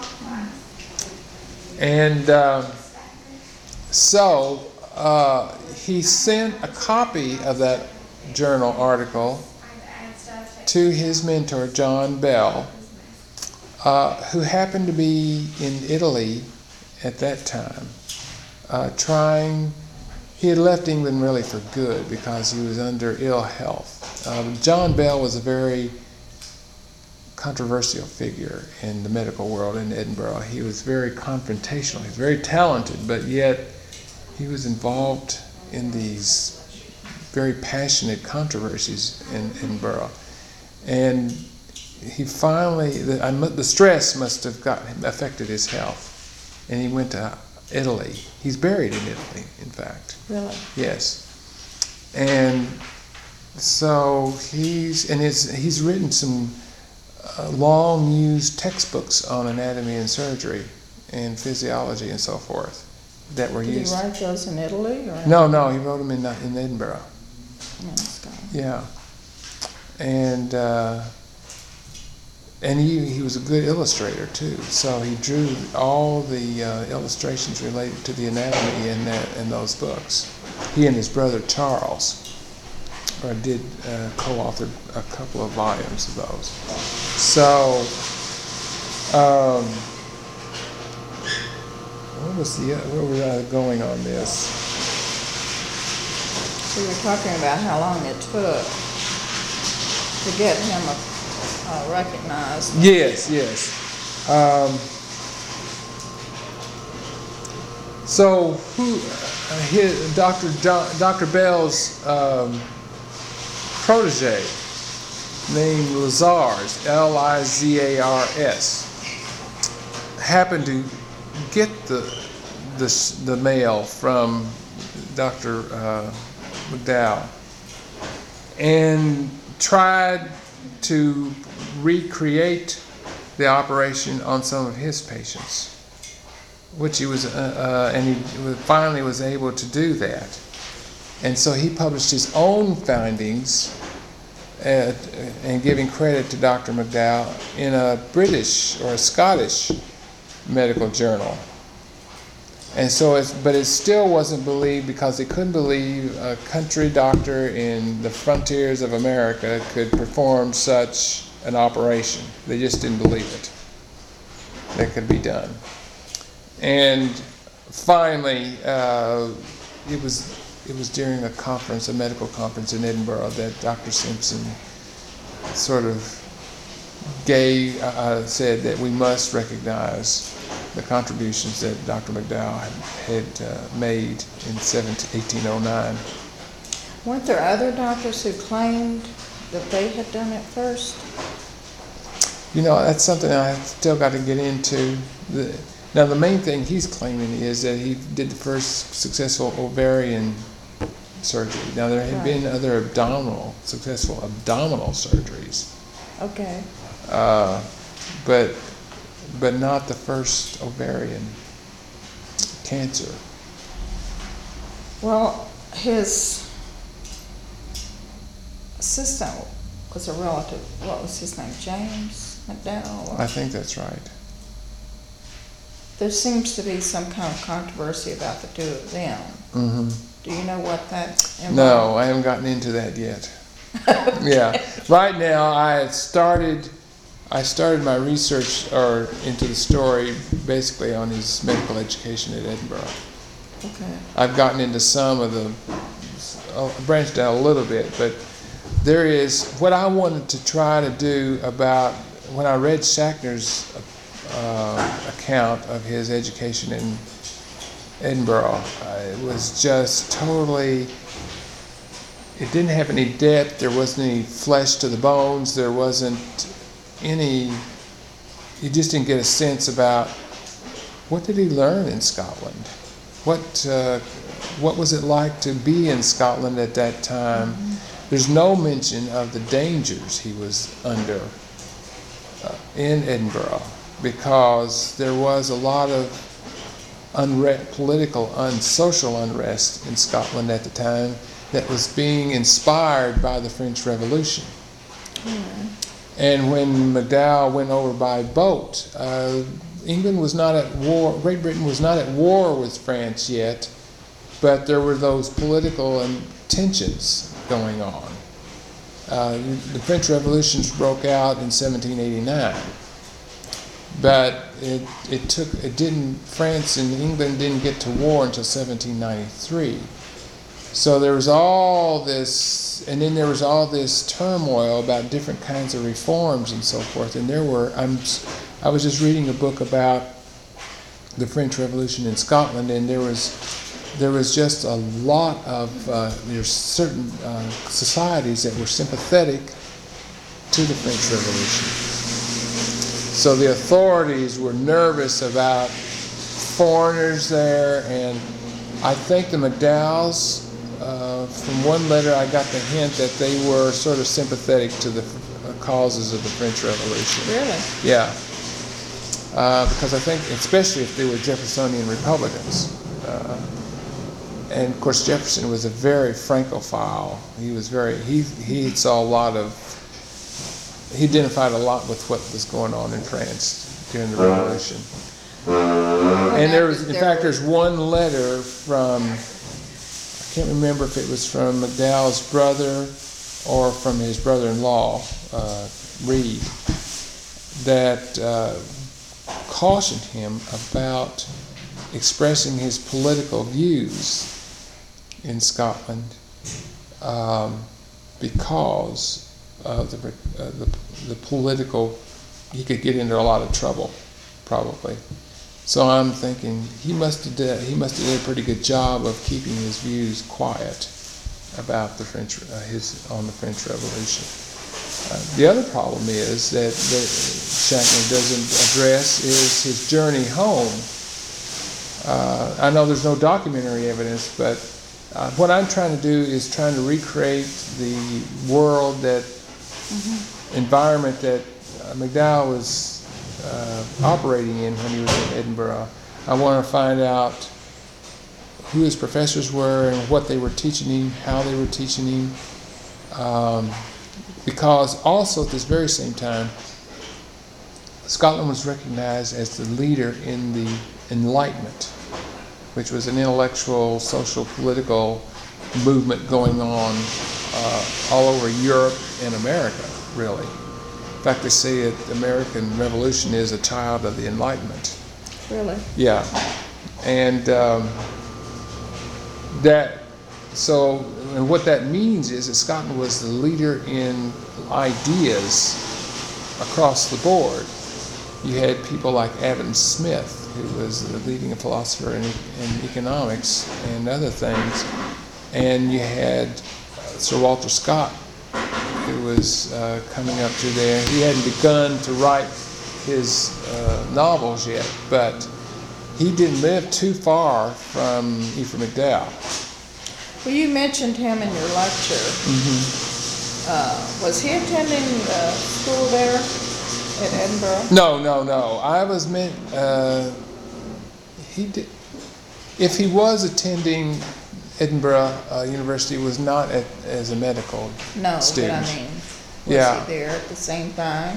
And uh, so uh, he sent a copy of that journal article to his mentor, John Bell, uh, who happened to be in Italy at that time, uh, trying, he had left England really for good because he was under ill health. Um, John Bell was a very controversial figure in the medical world in Edinburgh. He was very confrontational. He was very talented, but yet he was involved in these very passionate controversies in Edinburgh. And he finally, the, I, the stress must have got affected his health, and he went to Italy. He's buried in Italy, in fact. Really? Yes. And so he's and his, he's written some uh, long-used textbooks on anatomy and surgery and physiology and so forth that were Did used. he write those in Italy? Or No, no, he wrote them in uh, in Edinburgh. in Scotland? Yeah. And uh, and he he was a good illustrator too. So he drew all the uh, illustrations related to the anatomy in that in those books. He and his brother Charles or did uh, co-authored a couple of volumes of those. So, um, what was the where was I going on this? We were talking about how long it took to get him uh, recognized. Yes, yes. Um, so, who, uh, his, Doctor John, Doctor Bell's um, protege, named Lazars, L I Z A R S, happened to get the the, the mail from Doctor Uh, McDowell and tried to recreate the operation on some of his patients, which he was, uh, uh, and he finally was able to do that. And so he published his own findings, uh, and giving credit to Doctor McDowell in a British or a Scottish medical journal. And so, it's, but it still wasn't believed because they couldn't believe a country doctor in the frontiers of America could perform such an operation. They just didn't believe it. That could be done. And finally, uh, it was it was during a conference, a medical conference in Edinburgh, that Doctor Simpson sort of gave, uh, said that we must recognize the contributions that Doctor McDowell had, had uh, made in eighteen oh nine. Weren't there other doctors who claimed that they had done it first? You know, that's something I still got to get into. The, now, the main thing he's claiming is that he did the first successful ovarian surgery. Now, there had Right. been other abdominal, successful abdominal surgeries, Okay. uh, but but not the first ovarian cancer. Well, his assistant was a relative. What was his name? James McDowell? I think that's right. There seems to be some kind of controversy about the two of them. Mm-hmm. Do you know what that involved? No, I haven't gotten into that yet. Yeah, right now I had started. I started my research or into the story basically on his medical education at Edinburgh. Okay. I've gotten into some of the, uh, branched out a little bit, but there is what I wanted to try to do about when I read Schachner's uh, account of his education in Edinburgh. Uh, it was just totally. It didn't have any depth. There wasn't any flesh to the bones. There wasn't any. You just didn't get a sense about what did he learn in Scotland. What uh, what was it like to be in Scotland at that time? Mm-hmm. There's no mention of the dangers he was under uh, in Edinburgh, because there was a lot of unre- political, unsocial unrest in Scotland at the time that was being inspired by the French Revolution. Mm-hmm. And when McDowell went over by boat, uh, England was not at war, Great Britain was not at war with France yet, but there were those political and tensions going on. Uh, the French Revolution broke out in seventeen eighty-nine, but it, it took, it didn't, France and England didn't get to war until seventeen ninety-three. So there was all this, and then there was all this turmoil about different kinds of reforms and so forth. And there were, I'm, I was just reading a book about the French Revolution in Scotland, and there was, there was just a lot of, uh, there's certain uh, societies that were sympathetic to the French Revolution. So the authorities were nervous about foreigners there, and I think the McDowells, uh, from one letter I got the hint that they were sort of sympathetic to the uh, causes of the French Revolution. Really? Yeah. Uh, because I think, especially if they were Jeffersonian Republicans. Uh, and of course Jefferson was a very Francophile. He was very, he, he saw a lot of, he identified a lot with what was going on in France during the Revolution. And there was, in fact, there's one letter from, I can't remember if it was from McDowell's brother or from his brother-in-law, uh, Reed, that uh, cautioned him about expressing his political views in Scotland um, because of the, uh, the, the political, he could get into a lot of trouble, probably. So I'm thinking he must have did, he must have did a pretty good job of keeping his views quiet about the French uh, his on the French Revolution. Uh, the other problem is that, that Shackner doesn't address is his journey home. Uh, I know there's no documentary evidence, but uh, what I'm trying to do is trying to recreate the world that mm-hmm. environment that uh, McDowell was Uh, operating in when he was in Edinburgh. I want to find out who his professors were and what they were teaching him, how they were teaching him. Um, because also at this very same time, Scotland was recognized as the leader in the Enlightenment, which was an intellectual, social, political movement going on uh, all over Europe and America, really. In fact, they say that the American Revolution is a child of the Enlightenment. Really? Yeah. And um, that, so, and what that means is that Scotland was the leader in ideas across the board. You had people like Adam Smith, who was the leading philosopher in, in economics and other things. And you had uh, Sir Walter Scott, who was uh, coming up through there. He hadn't begun to write his uh, novels yet, but he didn't live too far from Ephraim McDowell. Well, you mentioned him in your lecture. Mm-hmm. Uh, was he attending the school there at Edinburgh? No, no, no. I was meant, uh, he did, if he was attending Edinburgh uh, University, was not at, as a medical no, student. No, but I mean, was yeah. he there at the same time?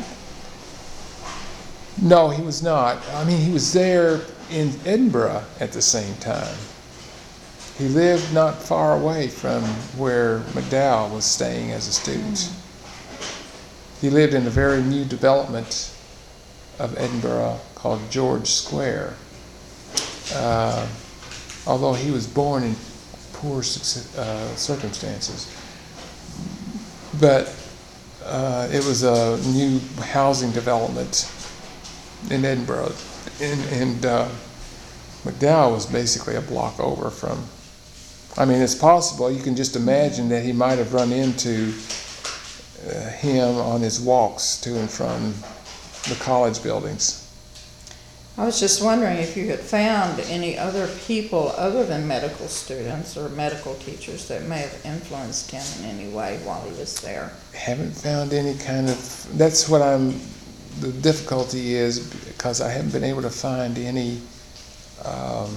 No, he was not. I mean, he was there in Edinburgh at the same time. He lived not far away from where McDowell was staying as a student. Mm. He lived in a very new development of Edinburgh called George Square. Uh, although he was born in poor uh, circumstances. But uh, it was a new housing development in Edinburgh. And, and uh, McDowell was basically a block over from, I mean, it's possible, you can just imagine that he might have run into uh, him on his walks to and from the college buildings. I was just wondering if you had found any other people other than medical students or medical teachers that may have influenced him in any way while he was there. Haven't found any kind of, that's what I'm, the difficulty is because I haven't been able to find any um,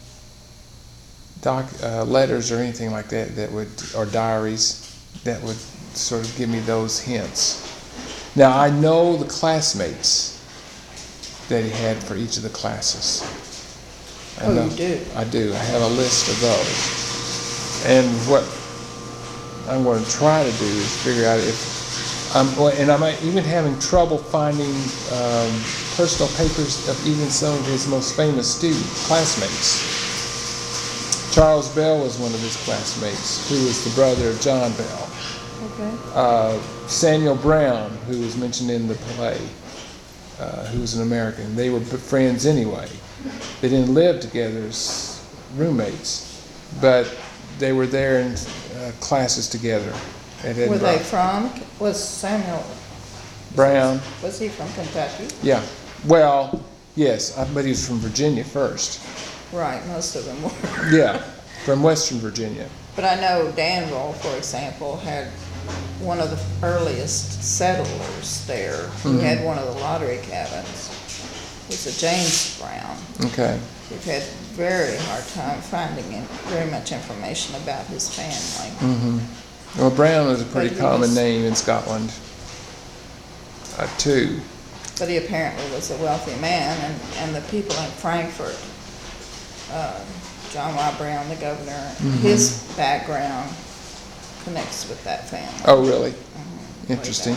doc, uh, letters or anything like that that would, or diaries that would sort of give me those hints. Now I know the classmates that he had for each of the classes. I oh, know, you do? I do. I have a list of those. And what I'm going to try to do is figure out if I'm, and I'm even having trouble finding um, personal papers of even some of his most famous student classmates. Charles Bell was one of his classmates, who was the brother of John Bell. Okay. Uh, Samuel Brown, who was mentioned in the play, uh, who was an American. They were friends anyway. They didn't live together as roommates, but they were there in uh, classes together at Edinburgh. Were they from, was Samuel Brown? Was he from Kentucky? Yeah. Well, yes, I bet he was from Virginia first. Right, most of them were. Yeah, from Western Virginia. But I know Danville, for example, had one of the earliest settlers there who Mhm. had one of the lottery cabins. It was a James Brown. Okay. We've had very hard time finding in- very much information about his family. hmm Well, Brown was a pretty But he common was- name in Scotland, uh, too. But he apparently was a wealthy man, and, and the people in Frankfurt, uh, John Y. Brown, the governor, Mhm. his background connects with that family. Oh, really? Mhm, way Interesting. back.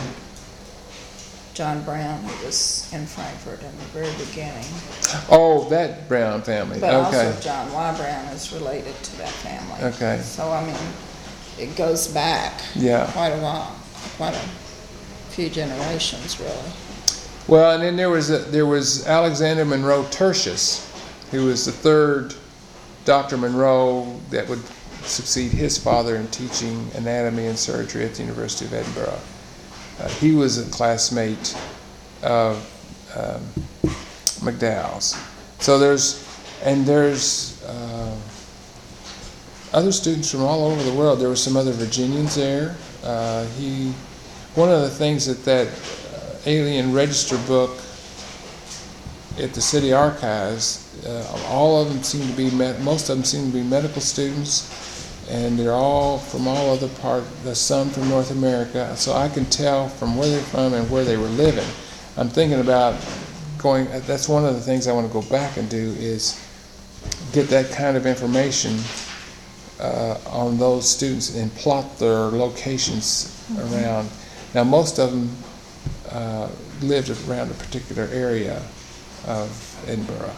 John Brown, who was in Frankfurt in the very beginning. Oh, that Brown family. But Okay. also John Y. Brown is related to that family. Okay. So, I mean, it goes back Yeah. quite a while, quite a few generations, really. Well, and then there was a, there was Alexander Monroe Tertius, who was the third Doctor Monroe that would succeed his father in teaching anatomy and surgery at the University of Edinburgh. Uh, he was a classmate of um, McDowell's. So there's, and there's uh, other students from all over the world. There were some other Virginians there. Uh, he, one of the things that that uh, alien register book at the city archives, uh, all of them seem to be, med- most of them seem to be medical students, and they're all from all other part, there's some from North America, so I can tell from where they're from and where they were living. I'm thinking about going, that's one of the things I want to go back and do, is get that kind of information uh, on those students and plot their locations mm-hmm. around. Now, most of them uh, lived around a particular area of Edinburgh.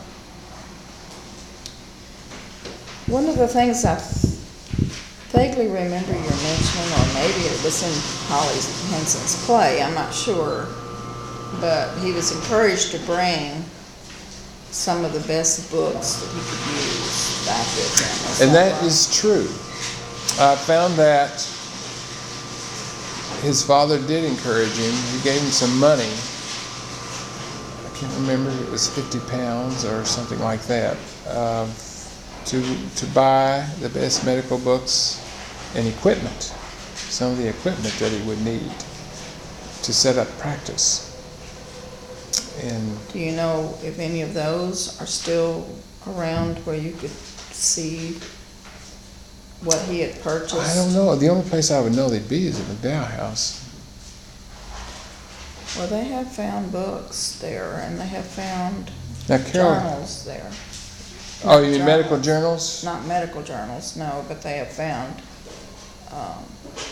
One of the things I vaguely remember you mentioning, or maybe it was in Holly Henson's play, I'm not sure, but he was encouraged to bring some of the best books that he could use back with him. Is and that that right? is true. I found that his father did encourage him. He gave him some money. I can't remember if it was fifty pounds or something like that, uh, to to buy the best medical books and equipment, some of the equipment that he would need to set up practice. And do you know if any of those are still around where you could see what he had purchased? I don't know. The only place I would know they'd be is at McDowell House. Well, they have found books there, and they have found Now, Carol, journals there. oh, you mean Journals. medical journals? Not medical journals, no, but they have found um,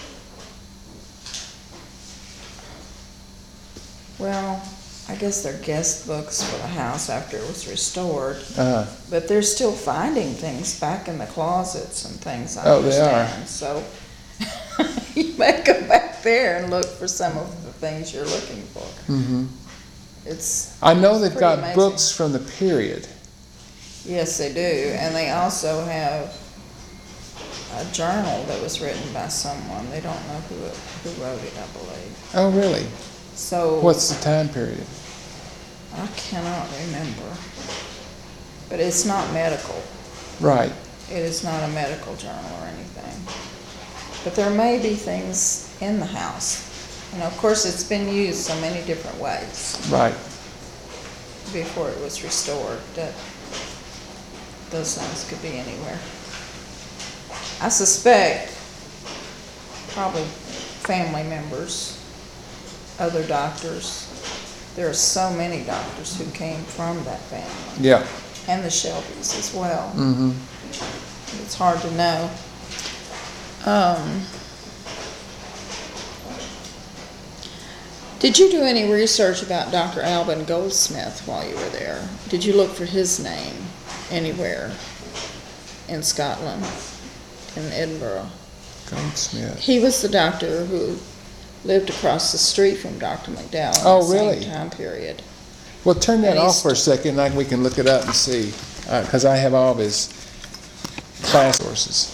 well, I guess they're guest books for the house after it was restored. Uh, But they're still finding things back in the closets and things, I Oh, they are. understand. So you may go back there and look for some of the things you're looking for. mm-hmm. It's, I know they've pretty got amazing. books from the period. yes, they do. And they also have a journal that was written by someone. They don't know who, it, who wrote it, I believe. Oh, really? So What's the time period? I cannot remember. But it's not medical. Right. It is not a medical journal or anything. But there may be things in the house. You know, of course, it's been used so many different ways Right. before it was restored that those things could be anywhere. I suspect probably family members, other doctors. There are so many doctors who came from that family. Yeah. And the Shelbys as well. Mm-hmm. It's hard to know. Um, did you do any research about Doctor Alvin Goldsmith while you were there? Did you look for his name anywhere? in Scotland, in Edinburgh. Goldsmith. He was the doctor who lived across the street from Doctor McDowell in Oh, the same really? time period. Well, turn that And off he's- for a second, and I, we can look it up and see, because I have all of his class sources.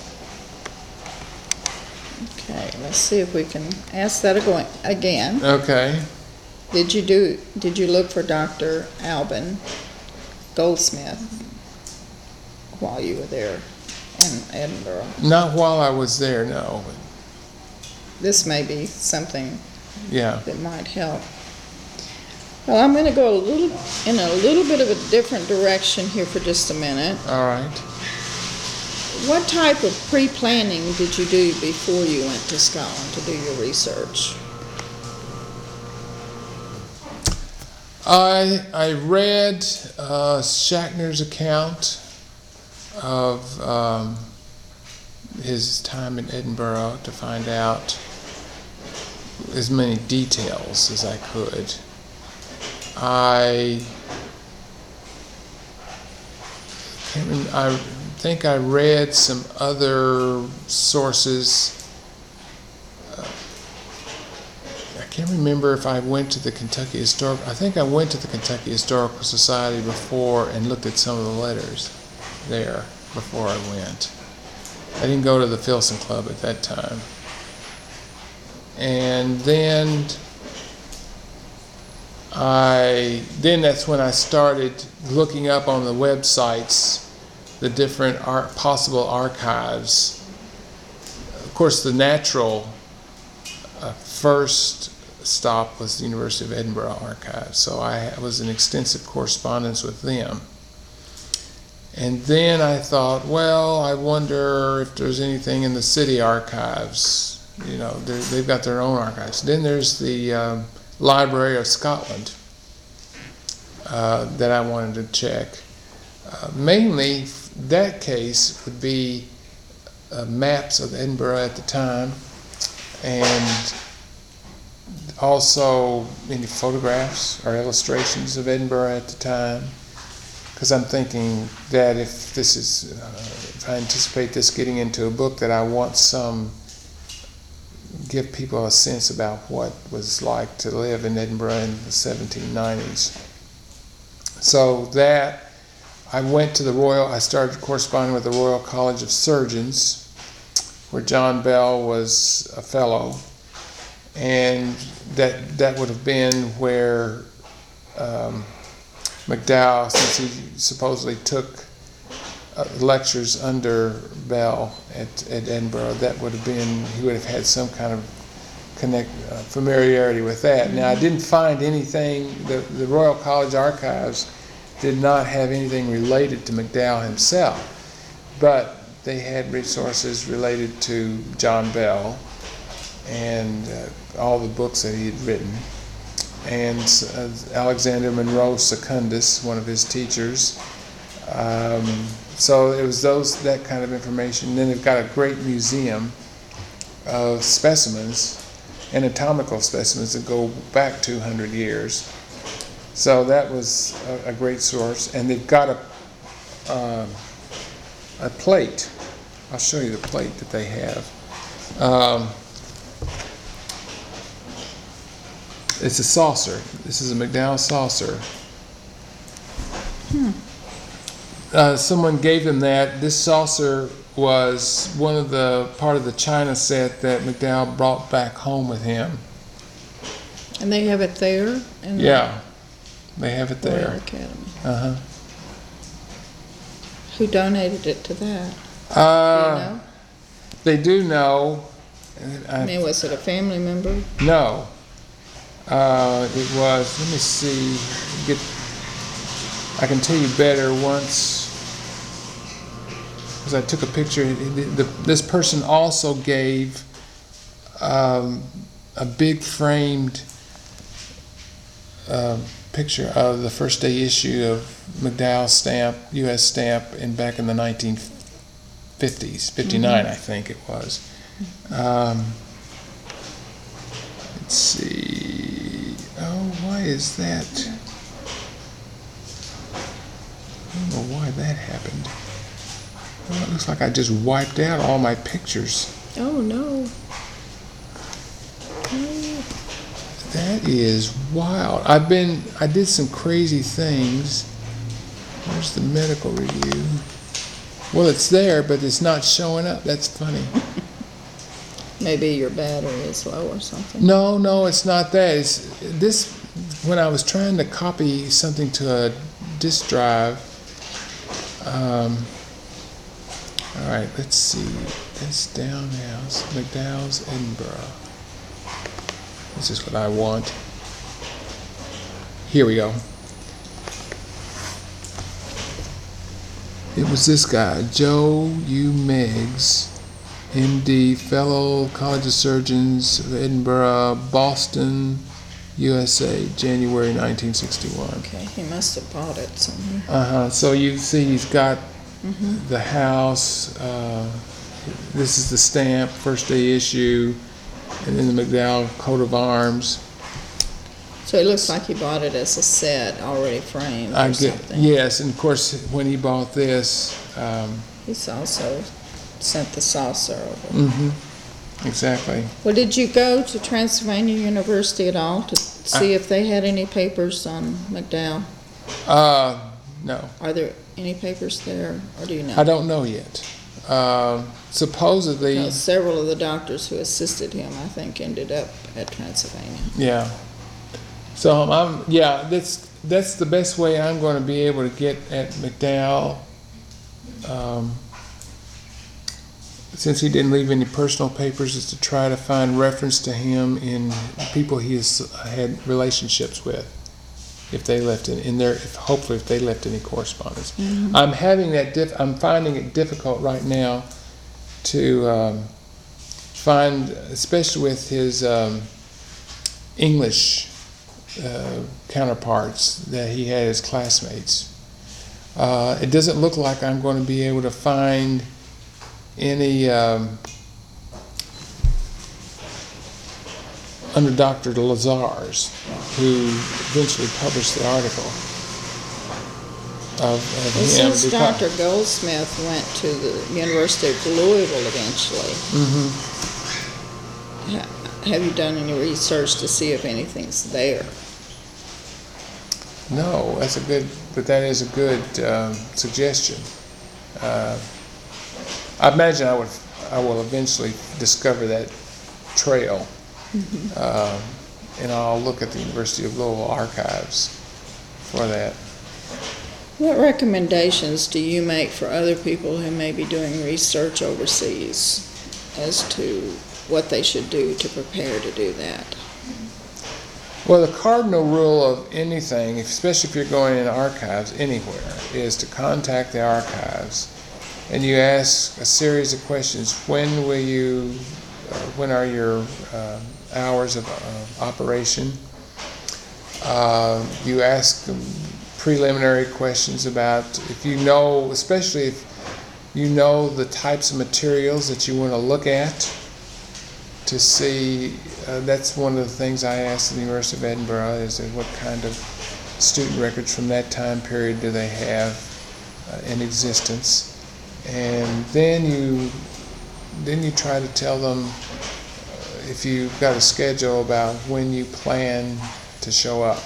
Okay, let's see if we can ask that ago- again. Okay. Did you do, did you look for Doctor Albin Goldsmith while you were there in Edinburgh? Not while I was there, no. But This may be something yeah. that might help. Well, I'm gonna go a little, in a little bit of a different direction here for just a minute. All right. What type of pre-planning did you do before you went to Scotland to do your research? I I read uh, Shackner's account of um, his time in Edinburgh to find out as many details as I could. I can't rem- I think I read some other sources. I can't remember if I went to the Kentucky Historic. I think I went to the Kentucky Historical Society before and looked at some of the letters there before I went. I didn't go to the Filson Club at that time. And then I then that's when I started looking up on the websites the different ar- possible archives. Of course, the natural uh, first stop was the University of Edinburgh archives, so I was in extensive correspondence with them. And then I thought, well, I wonder if there's anything in the city archives. You know, they've got their own archives. Then there's the um, Library of Scotland uh, that I wanted to check. Uh, mainly, that case would be uh, maps of Edinburgh at the time, and also any photographs or illustrations of Edinburgh at the time. Because I'm thinking that if this is, uh, if I anticipate this getting into a book, that I want some, give people a sense about what it was like to live in Edinburgh in the seventeen nineties. So that, I went to the Royal, I started corresponding with the Royal College of Surgeons, where John Bell was a fellow, and that that would have been where um, McDowell, since he supposedly took uh, lectures under Bell at, at Edinburgh, that would have been, he would have had some kind of connect uh, familiarity with that. Now, I didn't find anything, the, the Royal College Archives did not have anything related to McDowell himself, but they had resources related to John Bell and uh, all the books that he had written. And uh, Alexander Monroe Secundus, one of his teachers. Um, so it was those that kind of information. Then they've got a great museum of specimens, anatomical specimens that go back two hundred years. So that was a, a great source. And they've got a uh, a plate. I'll show you the plate that they have. Um, It's a saucer. This is a McDowell saucer. Hmm. Uh, someone gave them that. This saucer was one of the part of the china set that McDowell brought back home with him. And they have it there? In Yeah, they have it the Royal there. Academy. Uh-huh. Who donated it to that? Uh, Do you know? They do know. I, I mean, was it a family member? No. Uh, it was, let me see, get, I can tell you better once, because I took a picture. The, the, this person also gave um, a big framed uh, picture of the first day issue of McDowell stamp, U S stamp, in back in the nineteen fifties, fifty-nine, mm-hmm. I think it was. Um, let's see. Oh, why is that? I don't know why that happened. Well, it looks like I just wiped out all my pictures. Oh, no. That is wild. I've been, I did some crazy things. Where's the medical review? Well, it's there, but it's not showing up. That's funny. Maybe your battery is low or something. No, no, it's not that. It's this, when I was trying to copy something to a disk drive, um, all right, let's see. This Downhouse, McDowell's, Edinburgh. This is what I want. Here we go. It was this guy, Joe U. Meigs, M D, Fellow College of Surgeons of Edinburgh, Boston, U S A, January nineteen sixty-one. Okay, he must have bought it somewhere. Uh-huh. So you see he's got Mm-hmm. the house. Uh, this is the stamp, first day issue, and then the McDowell coat of arms. So it looks like he bought it as a set, already framed or I get, something. yes, and of course, when he bought this, um, He's also sent the saucer over. mm-hmm, exactly. Well, did you go to Transylvania University at all to see if they had any papers on McDowell? Uh, no, Are there any papers there, or do you know? I don't know yet. Uh, supposedly, No, several of the doctors who assisted him, I think, ended up at Transylvania. yeah. So I'm, yeah, that's that's the best way I'm going to be able to get at McDowell. Um, since he didn't leave any personal papers, is to try to find reference to him in people he has had relationships with, if they left in, in their, if, hopefully if they left any correspondence. Mm-hmm. I'm having that, diff, I'm finding it difficult right now to um, find, especially with his um, English uh, counterparts that he had as classmates. Uh, it doesn't look like I'm going to be able to find any um, under Doctor Lazars, who eventually published the article of, of Well, him. since Doctor Goldsmith went to the University of Louisville eventually, Mm-hmm. ha- have you done any research to see if anything's there? No, that's a good, but that is a good um, suggestion. Uh, I imagine I would, I will eventually discover that trail, Mm-hmm. uh, and I'll look at the University of Louisville archives for that. What recommendations do you make for other people who may be doing research overseas as to what they should do to prepare to do that? Well, the cardinal rule of anything, especially if you're going in archives anywhere, is to contact the archives, and you ask a series of questions. When will you, uh, when are your uh, hours of uh, operation? Uh, you ask them preliminary questions about, if you know, especially if you know the types of materials that you want to look at to see. Uh, that's one of the things I asked at the University of Edinburgh, is that what kind of student records from that time period do they have uh, in existence. And then you then you try to tell them, uh, if you've got a schedule, about when you plan to show up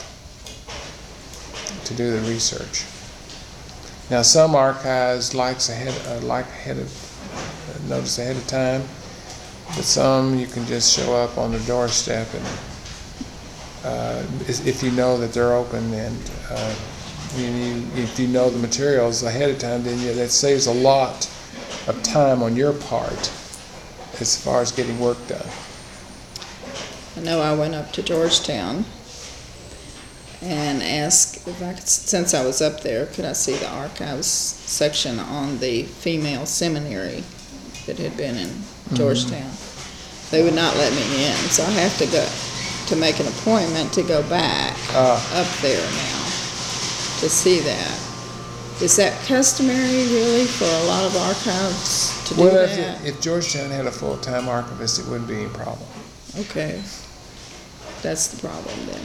to do the research. Now, some archives likes ahead, uh, like ahead of, uh, notice ahead of time, but some you can just show up on the doorstep, and uh, if you know that they're open, and uh, you, you, if you know the materials ahead of time, then you, that saves a lot of time on your part as far as getting work done. I know I went up to Georgetown and asked if I could, since I was up there, could I see the archives section on the female seminary that had been in Georgetown. Mm-hmm. They would not let me in, so I have to go to make an appointment to go back uh. up there now to see that. Is that customary, really, for a lot of archives to do well, that? Well, if, if Georgetown had a full-time archivist, it wouldn't be any problem. Okay. That's the problem then.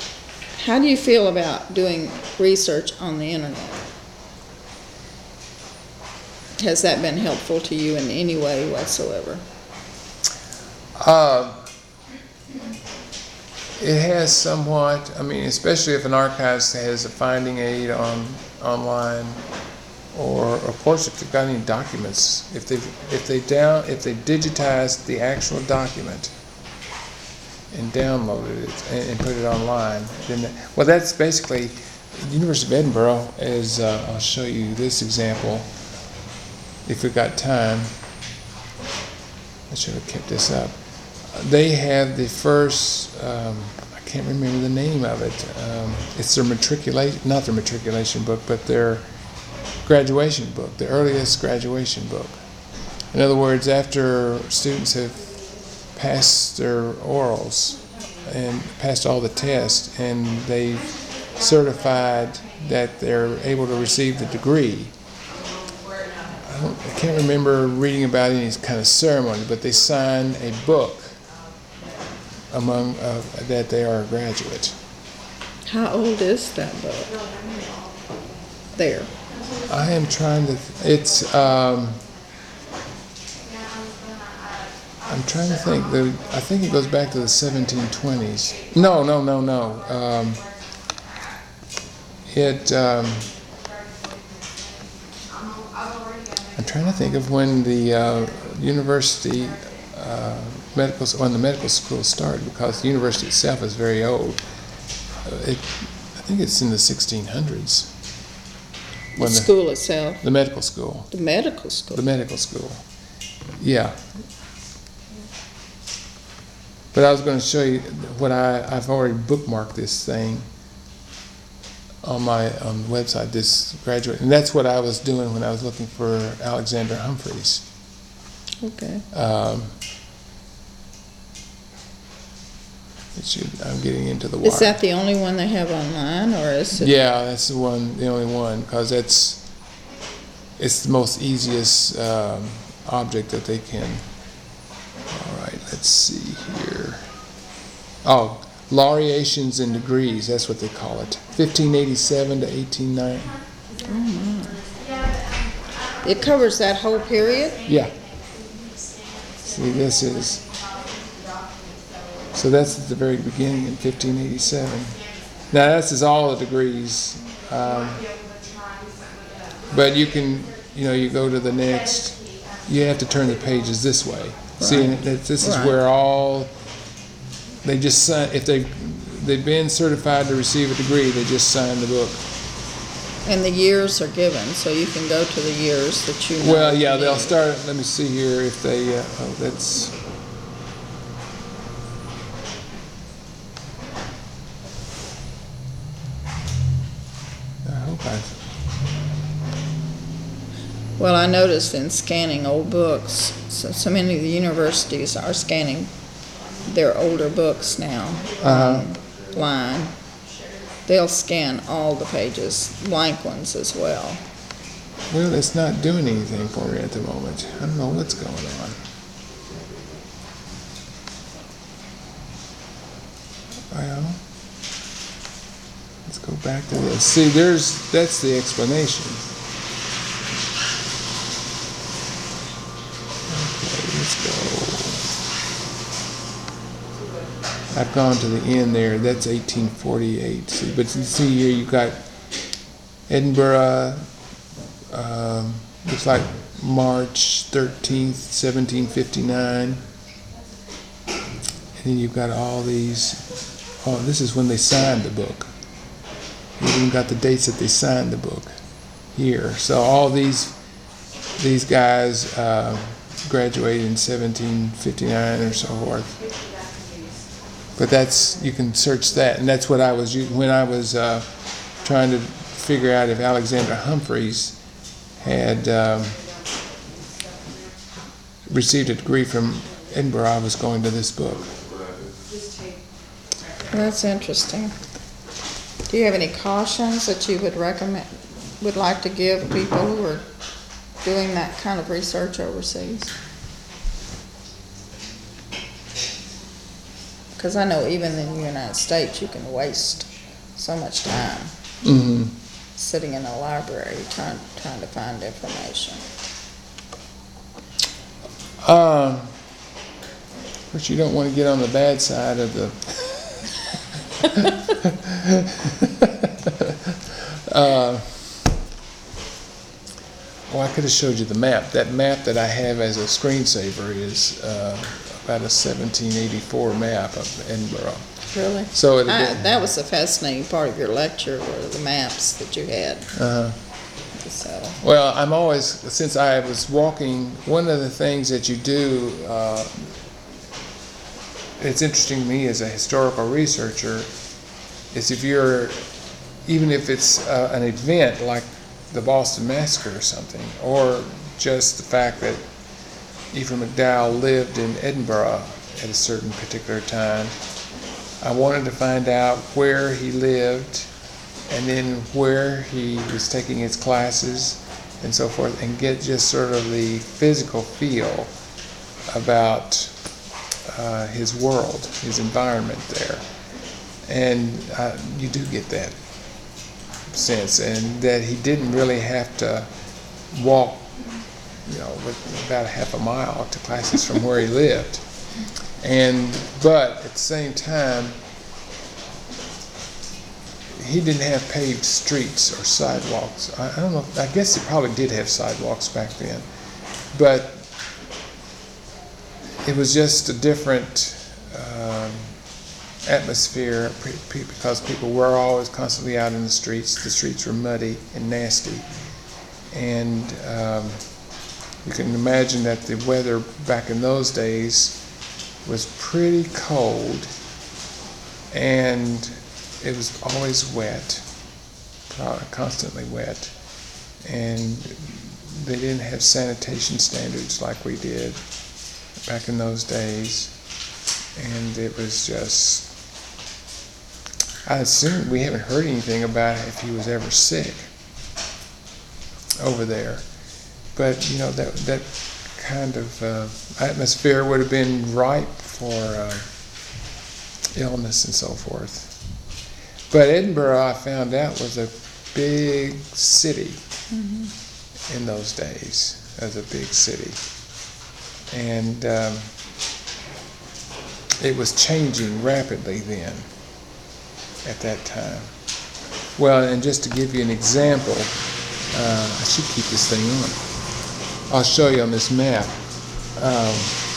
How do you feel about doing research on the internet? Has that been helpful to you in any way whatsoever? Uh, it has somewhat. I mean, especially if an archivist has a finding aid on online, or of course if they've got any documents. If they if they down if they digitized the actual document and downloaded it and, and put it online, then that, well, that's basically the University of Edinburgh. Is uh, I'll show you this example if we've got time. I should have kept this up. They have the first, um, I can't remember the name of it. Um, it's their matriculation, not their matriculation book, but their graduation book, the earliest graduation book. In other words, after students have passed their orals and passed all the tests and they've certified that they're able to receive the degree, I, don't, I can't remember reading about any kind of ceremony, but they sign a book among uh, that they are a graduate. How old is that book? There. I am trying to. It's. Um, I'm trying to think. The, I think it goes back to the seventeen twenties. No, no, no, no. Um, it. Um, I'm trying to think of when the uh, university. Uh, medical when the medical school started, because the university itself is very old. Uh, it, I think it's in the sixteen hundreds. The school itself. The medical school. The medical school. The medical school. Yeah. But I was going to show you what I I've already bookmarked this thing on my on the website. This graduate, and that's what I was doing when I was looking for Alexander Humphreys. Okay. Um, It should, I'm getting into the wire. Is that the only one they have online, or is it? Yeah, that's the one, the only one, because that's it's the most easiest um, object that they can. All right, let's see here. Oh, laureations and degrees. That's what they call it. fifteen eighty-seven to eighteen ninety. Oh my! It covers that whole period. Yeah. See, this is. So that's at the very beginning in fifteen eighty-seven. Now this is all the degrees, um, but you can, you know, you go to the next. You have to turn the pages this way. Right. See, and this is right. Where all they just sign. If they they've been certified to receive a degree, they just sign the book. And the years are given, so you can go to the years that you know. Well, yeah, they'll start. Let me see here if they. Uh, oh, that's. Well, I noticed in scanning old books, so, so many of the universities are scanning their older books now uh-huh. online. They'll scan all the pages, blank ones as well. Well, it's not doing anything for me at the moment. I don't know what's going on. Well, let's go back to this. See, there's that's the explanation. I've gone to the end there. That's eighteen forty-eight. See, but you see here, you've got Edinburgh. Um, looks like March thirteenth, seventeen fifty-nine. And then you've got all these. Oh, this is when they signed the book. You've even got the dates that they signed the book here. So all these these guys uh, graduated in seventeen fifty-nine or so forth. But that's, you can search that, and that's what I was using when I was uh, trying to figure out if Alexander Humphreys had um, received a degree from Edinburgh. I was going to this book. That's interesting. Do you have any cautions that you would recommend, would like to give people who are doing that kind of research overseas? Because I know even in the United States you can waste so much time mm-hmm. sitting in a library trying trying to find information. Um, but you don't want to get on the bad side of the. uh, well, I could have showed you the map. That map that I have as a screensaver is uh, about a seventeen eighty-four map of Edinburgh. Really? So it, I, that was a fascinating part of your lecture, were the maps that you had. Uh-huh. So. Well, I'm always, since I was walking, one of the things that you do, uh, it's interesting to me as a historical researcher, is if you're, even if it's uh, an event like the Boston Massacre or something, or just the fact that Ephraim McDowell lived in Edinburgh at a certain particular time, I wanted to find out where he lived and then where he was taking his classes and so forth, and get just sort of the physical feel about uh, his world, his environment there. And uh, you do get that sense, and that he didn't really have to walk, you know, with about a half a mile to classes from where he lived. And but at the same time, he didn't have paved streets or sidewalks. I, I don't know. I guess he probably did have sidewalks back then, but it was just a different um, atmosphere because people were always constantly out in the streets. The streets were muddy and nasty, and um, you can imagine that the weather back in those days was pretty cold, and it was always wet, constantly wet, and they didn't have sanitation standards like we did back in those days, and it was just, I assume we haven't heard anything about if he was ever sick over there, but you know, that that kind of uh, atmosphere would have been ripe for uh, illness and so forth. But Edinburgh, I found out, was a big city mm-hmm. in those days. It was a big city. And um, it was changing rapidly then, at that time. Well, and just to give you an example, uh, I should keep this thing on. I'll show you on this map. Um,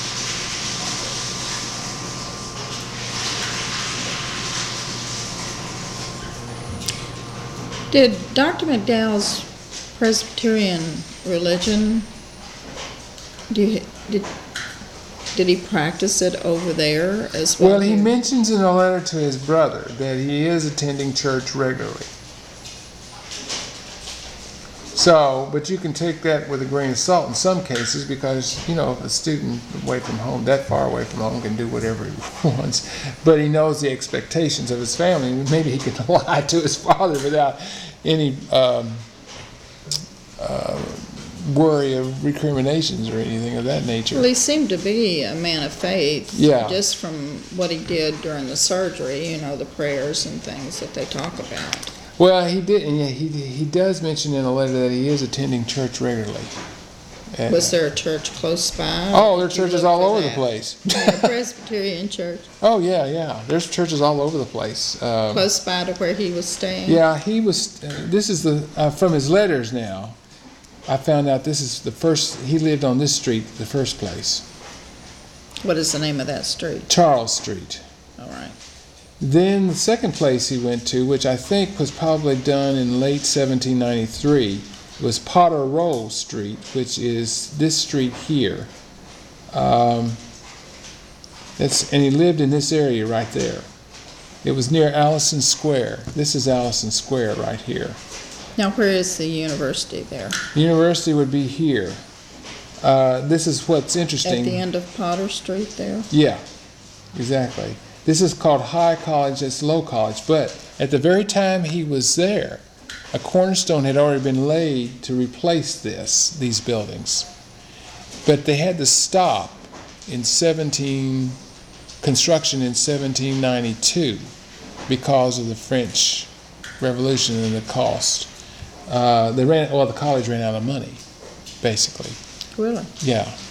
Did Doctor McDowell's Presbyterian religion, do you, did, did he practice it over there as well? Well, he mentions in a letter to his brother that he is attending church regularly. So, but you can take that with a grain of salt in some cases because, you know, a student away from home, that far away from home, can do whatever he wants. But he knows the expectations of his family. Maybe he can lie to his father without any um, uh, worry of recriminations or anything of that nature. Well, he seemed to be a man of faith. Yeah. Just from what he did during the surgery, you know, the prayers and things that they talk about. Well, he did, and yeah, he he does mention in a letter that he is attending church regularly. Uh, Was there a church close by? Oh, there are churches all over that? the place. Yeah, Presbyterian church. Oh yeah, yeah. There's churches all over the place. Um, close by to where he was staying. Yeah, he was. Uh, this is the uh, from his letters now. I found out this is the first. He lived on this street, the first place. What is the name of that street? Charles Street. All right. Then the second place he went to, which I think was probably done in late seventeen ninety-three, was Potter Row Street, which is this street here. Um, that's, and he lived in this area right there. It was near Allison Square. This is Allison Square right here. Now, where is the university there? The university would be here. Uh, this is what's interesting. At the end of Potter Street there? Yeah, exactly. This is called High College, it's Low College, but at the very time he was there, a cornerstone had already been laid to replace this, these buildings. But they had to stop in seventeen, construction in seventeen ninety-two because of the French Revolution and the cost. Uh, they ran, well, the college ran out of money, basically. Really? Yeah.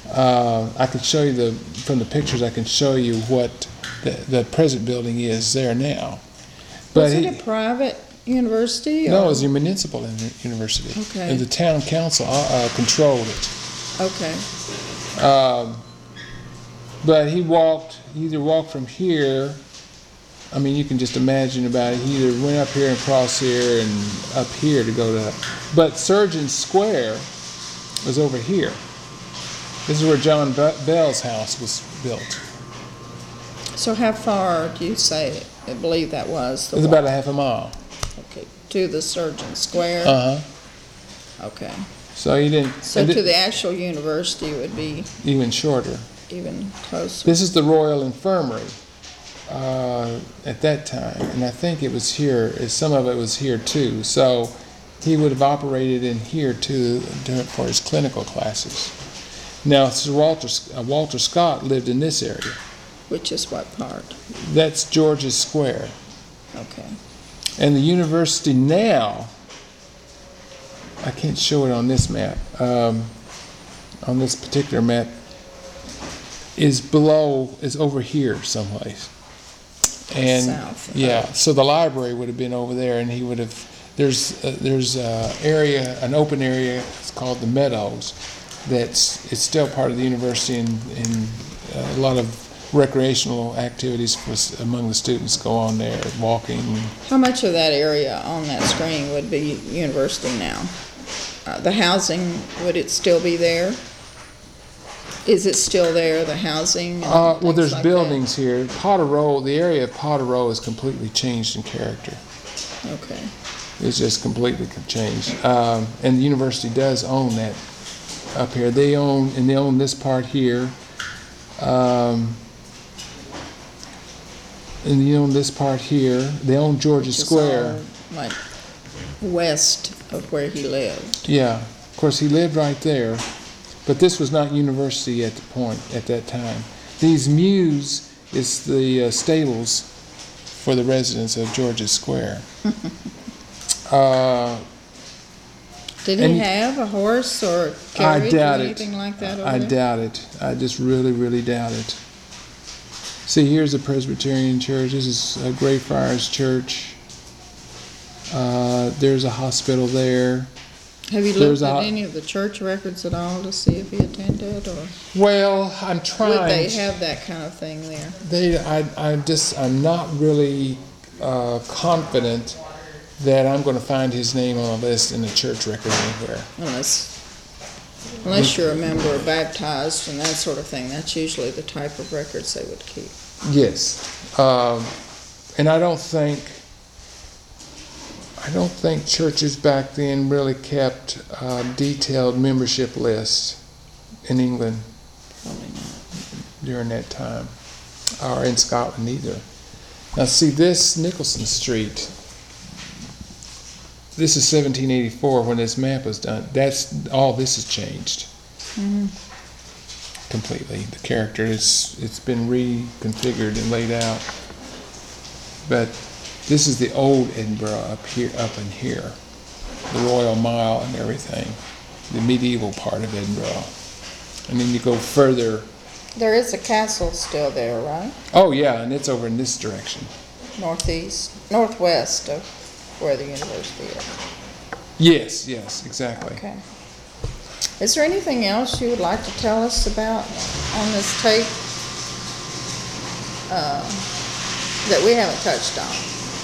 Uh, I can show you the, from the pictures, I can show you what the, the present building is there now. But Was it he- a private university? No, or- it was a municipal uni- university. Okay. And the town council uh, uh, controlled it. Okay, Um, but he walked, he either walked from here, I mean, you can just imagine about it, he either went up here and across here and up here to go to, but Surgeon Square was over here. This is where John Be- Bell's house was built. so how far do you say, I believe that was? the It's about a walk? half a mile. Okay, to the Surgeon Square? Uh-huh. Okay, So you didn't, so and to it- the actual university would be even shorter. even closer? This is the Royal Infirmary uh, at that time, and I think it was here, some of it was here too. So he would have operated in here too during- for his clinical classes. Now, Sir Walter, uh, Walter Scott lived in this area. Which is what part? That's George's Square. Okay, And the university now, I can't show it on this map, um, on this particular map, is below, is over here someplace. And, South. yeah, so the library would have been over there, and he would have, there's, uh, there's a area, an open area, it's called the Meadows, that's, it's still part of the university, and, and a lot of recreational activities for, s- among the students go on there, walking. how much of that area on that screen would be university now? Uh, the housing, would it still be there? Is it still there, the housing? and Uh, well, things there's like that? buildings here. Potter Row, the area of Potter Row is completely changed in character. Okay, It's just completely co- changed. Um, and the university does own that up here. They own, and they own this part here. Um, and they own this part here. They own George's Which is Square. all, like west of where he lived. Yeah, of course, he lived right there, but this was not university at the point, at that time. These mews is the uh, stables for the residents of George's Square. uh, Did And- he have a horse or a I carriage or doubt it. anything like that over I there? doubt it. I just really, really doubt it. See, here's a Presbyterian church. This is a Greyfriars Church. Uh, there's a hospital there. Have you There's looked at a- any of the church records at all to see if he attended, or Well, I'm trying. would they have that kind of thing there? They, I, I'm just, I'm not really uh, confident that I'm going to find his name on a list in the church record anywhere. Unless, unless you're a member or baptized and that sort of thing, that's usually the type of records they would keep. Yes, um, and I don't think, I don't think churches back then really kept uh, detailed membership lists in England Probably not. during that time, or in Scotland either. Now, see this Nicholson Street. This is seventeen eighty-four when this map was done. That's all. This has changed Mhm. completely. The character is it's been reconfigured and laid out. But this is the old Edinburgh up here, up in here, the Royal Mile and everything, the medieval part of Edinburgh. And then you go further. There is a castle still there, right? Oh yeah, and it's over in this direction. Northeast, northwest of where the university is. Yes, yes, exactly. Okay. Is there anything else you would like to tell us about on this tape uh, that we haven't touched on?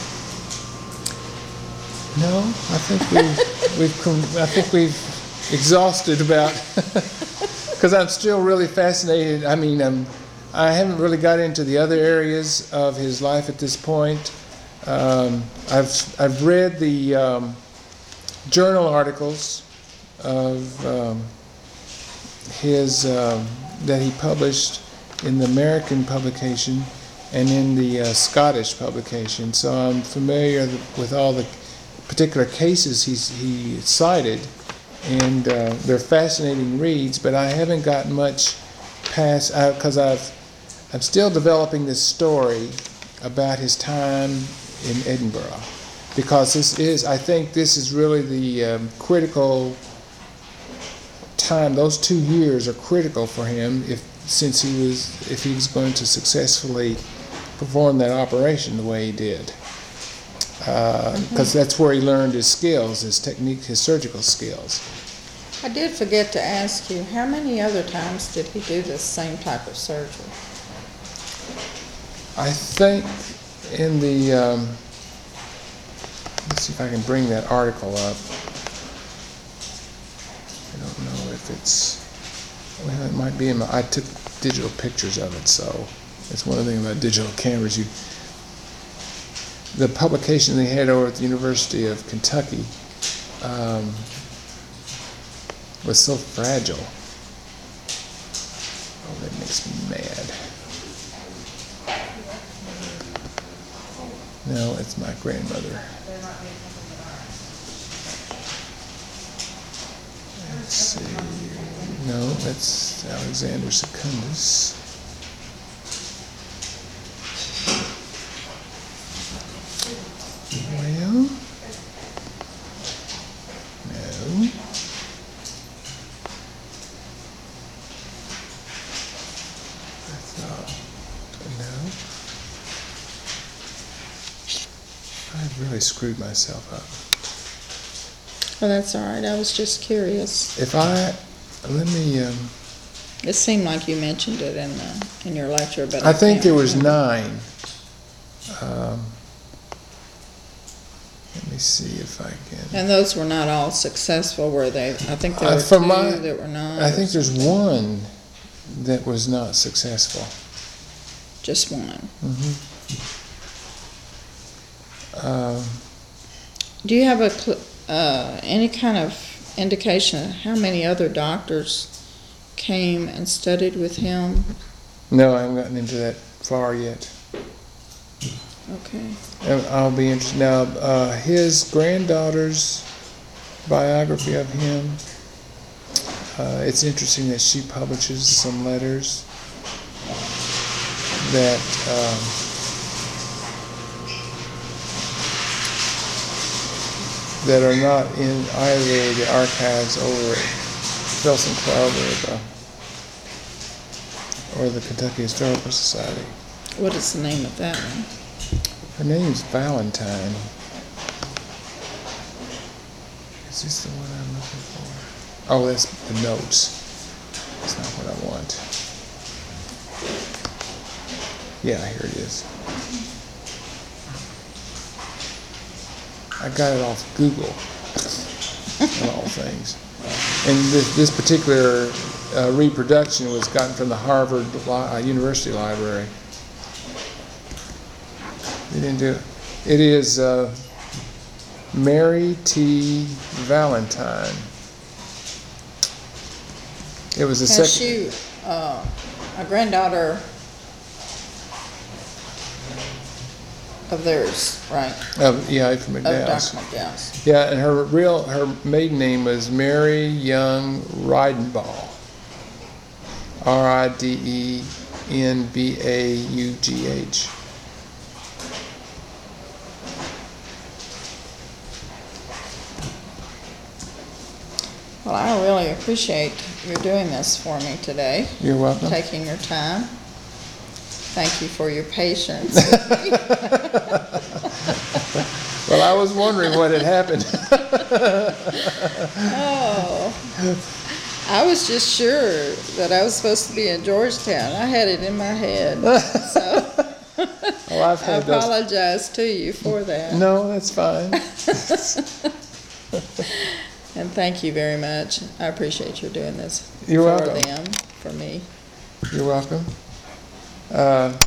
No, I think we've, we've com- I think we've exhausted about, because I'm still really fascinated. I mean, um, I haven't really got into the other areas of his life at this point. Um, I've I've read the um, journal articles of um, his um, that he published in the American publication and in the uh, Scottish publication. So I'm familiar with all the particular cases he's, he cited, and uh, they're fascinating reads. But I haven't gotten much past because I've I'm still developing this story about his time in Edinburgh, because this is I think this is really the um, critical time, those two years are critical for him if, since he was, if he was going to successfully perform that operation the way he did. Because uh, mm-hmm. that's where he learned his skills, his technique, his surgical skills. I did forget to ask you, how many other times did he do this same type of surgery? I think in the, um, let's see if I can bring that article up. I don't know if it's, well, it might be in my, I took digital pictures of it, so it's one of the things about digital cameras. You, the publication they had over at the University of Kentucky um, was so fragile. Oh, that makes me mad. No, it's my grandmother. Let's see. No, that's Alexander Secundus. Well, no. I thought, no. I've really screwed myself up. Oh, that's all right. I was just curious. If I, let me, um, It seemed like you mentioned it in the, in your lecture, but I I think can't there was remember. nine. Um, let me see if I can. And those were not all successful, were they? I think there Uh, were from two my- that were not. I or think there's something. one that was not successful. Just one. Um, Do you have a, cl- uh, any kind of indication of how many other doctors came and studied with him? no, I haven't gotten into that far yet. Okay. And I'll be interested. Now, uh, his granddaughter's biography of him, uh, it's interesting that she publishes some letters that um, that are not in either the archives over at Felsen Club or the, or the Kentucky Historical Society. What is the name of that one? Her name's Valentine. Is this the one I'm looking for? Oh, that's the notes. That's not what I want. Yeah, here it is. I got it off Google, of all things. And this, this particular uh, reproduction was gotten from the Harvard Li- uh, University Library. They didn't do it. It is uh, Mary T. Valentine. It was the Has second. she, uh, a granddaughter of theirs, right? Of, yeah, from Of McDowell's. Doctor McDowell's. Yeah, and her real, her maiden name was Mary Young Reidenbaugh. R I D E N B A U G H. Well, I really appreciate you doing this for me today, You're welcome. taking your time. Thank you for your patience. Well, I was wondering what had happened. Oh, I was just sure that I was supposed to be in Georgetown. I had it in my head, so Well, I've I had those. apologize to you for that. No, that's fine. And thank you very much. I appreciate you doing this You're for welcome. them, for me. You're welcome. Uh,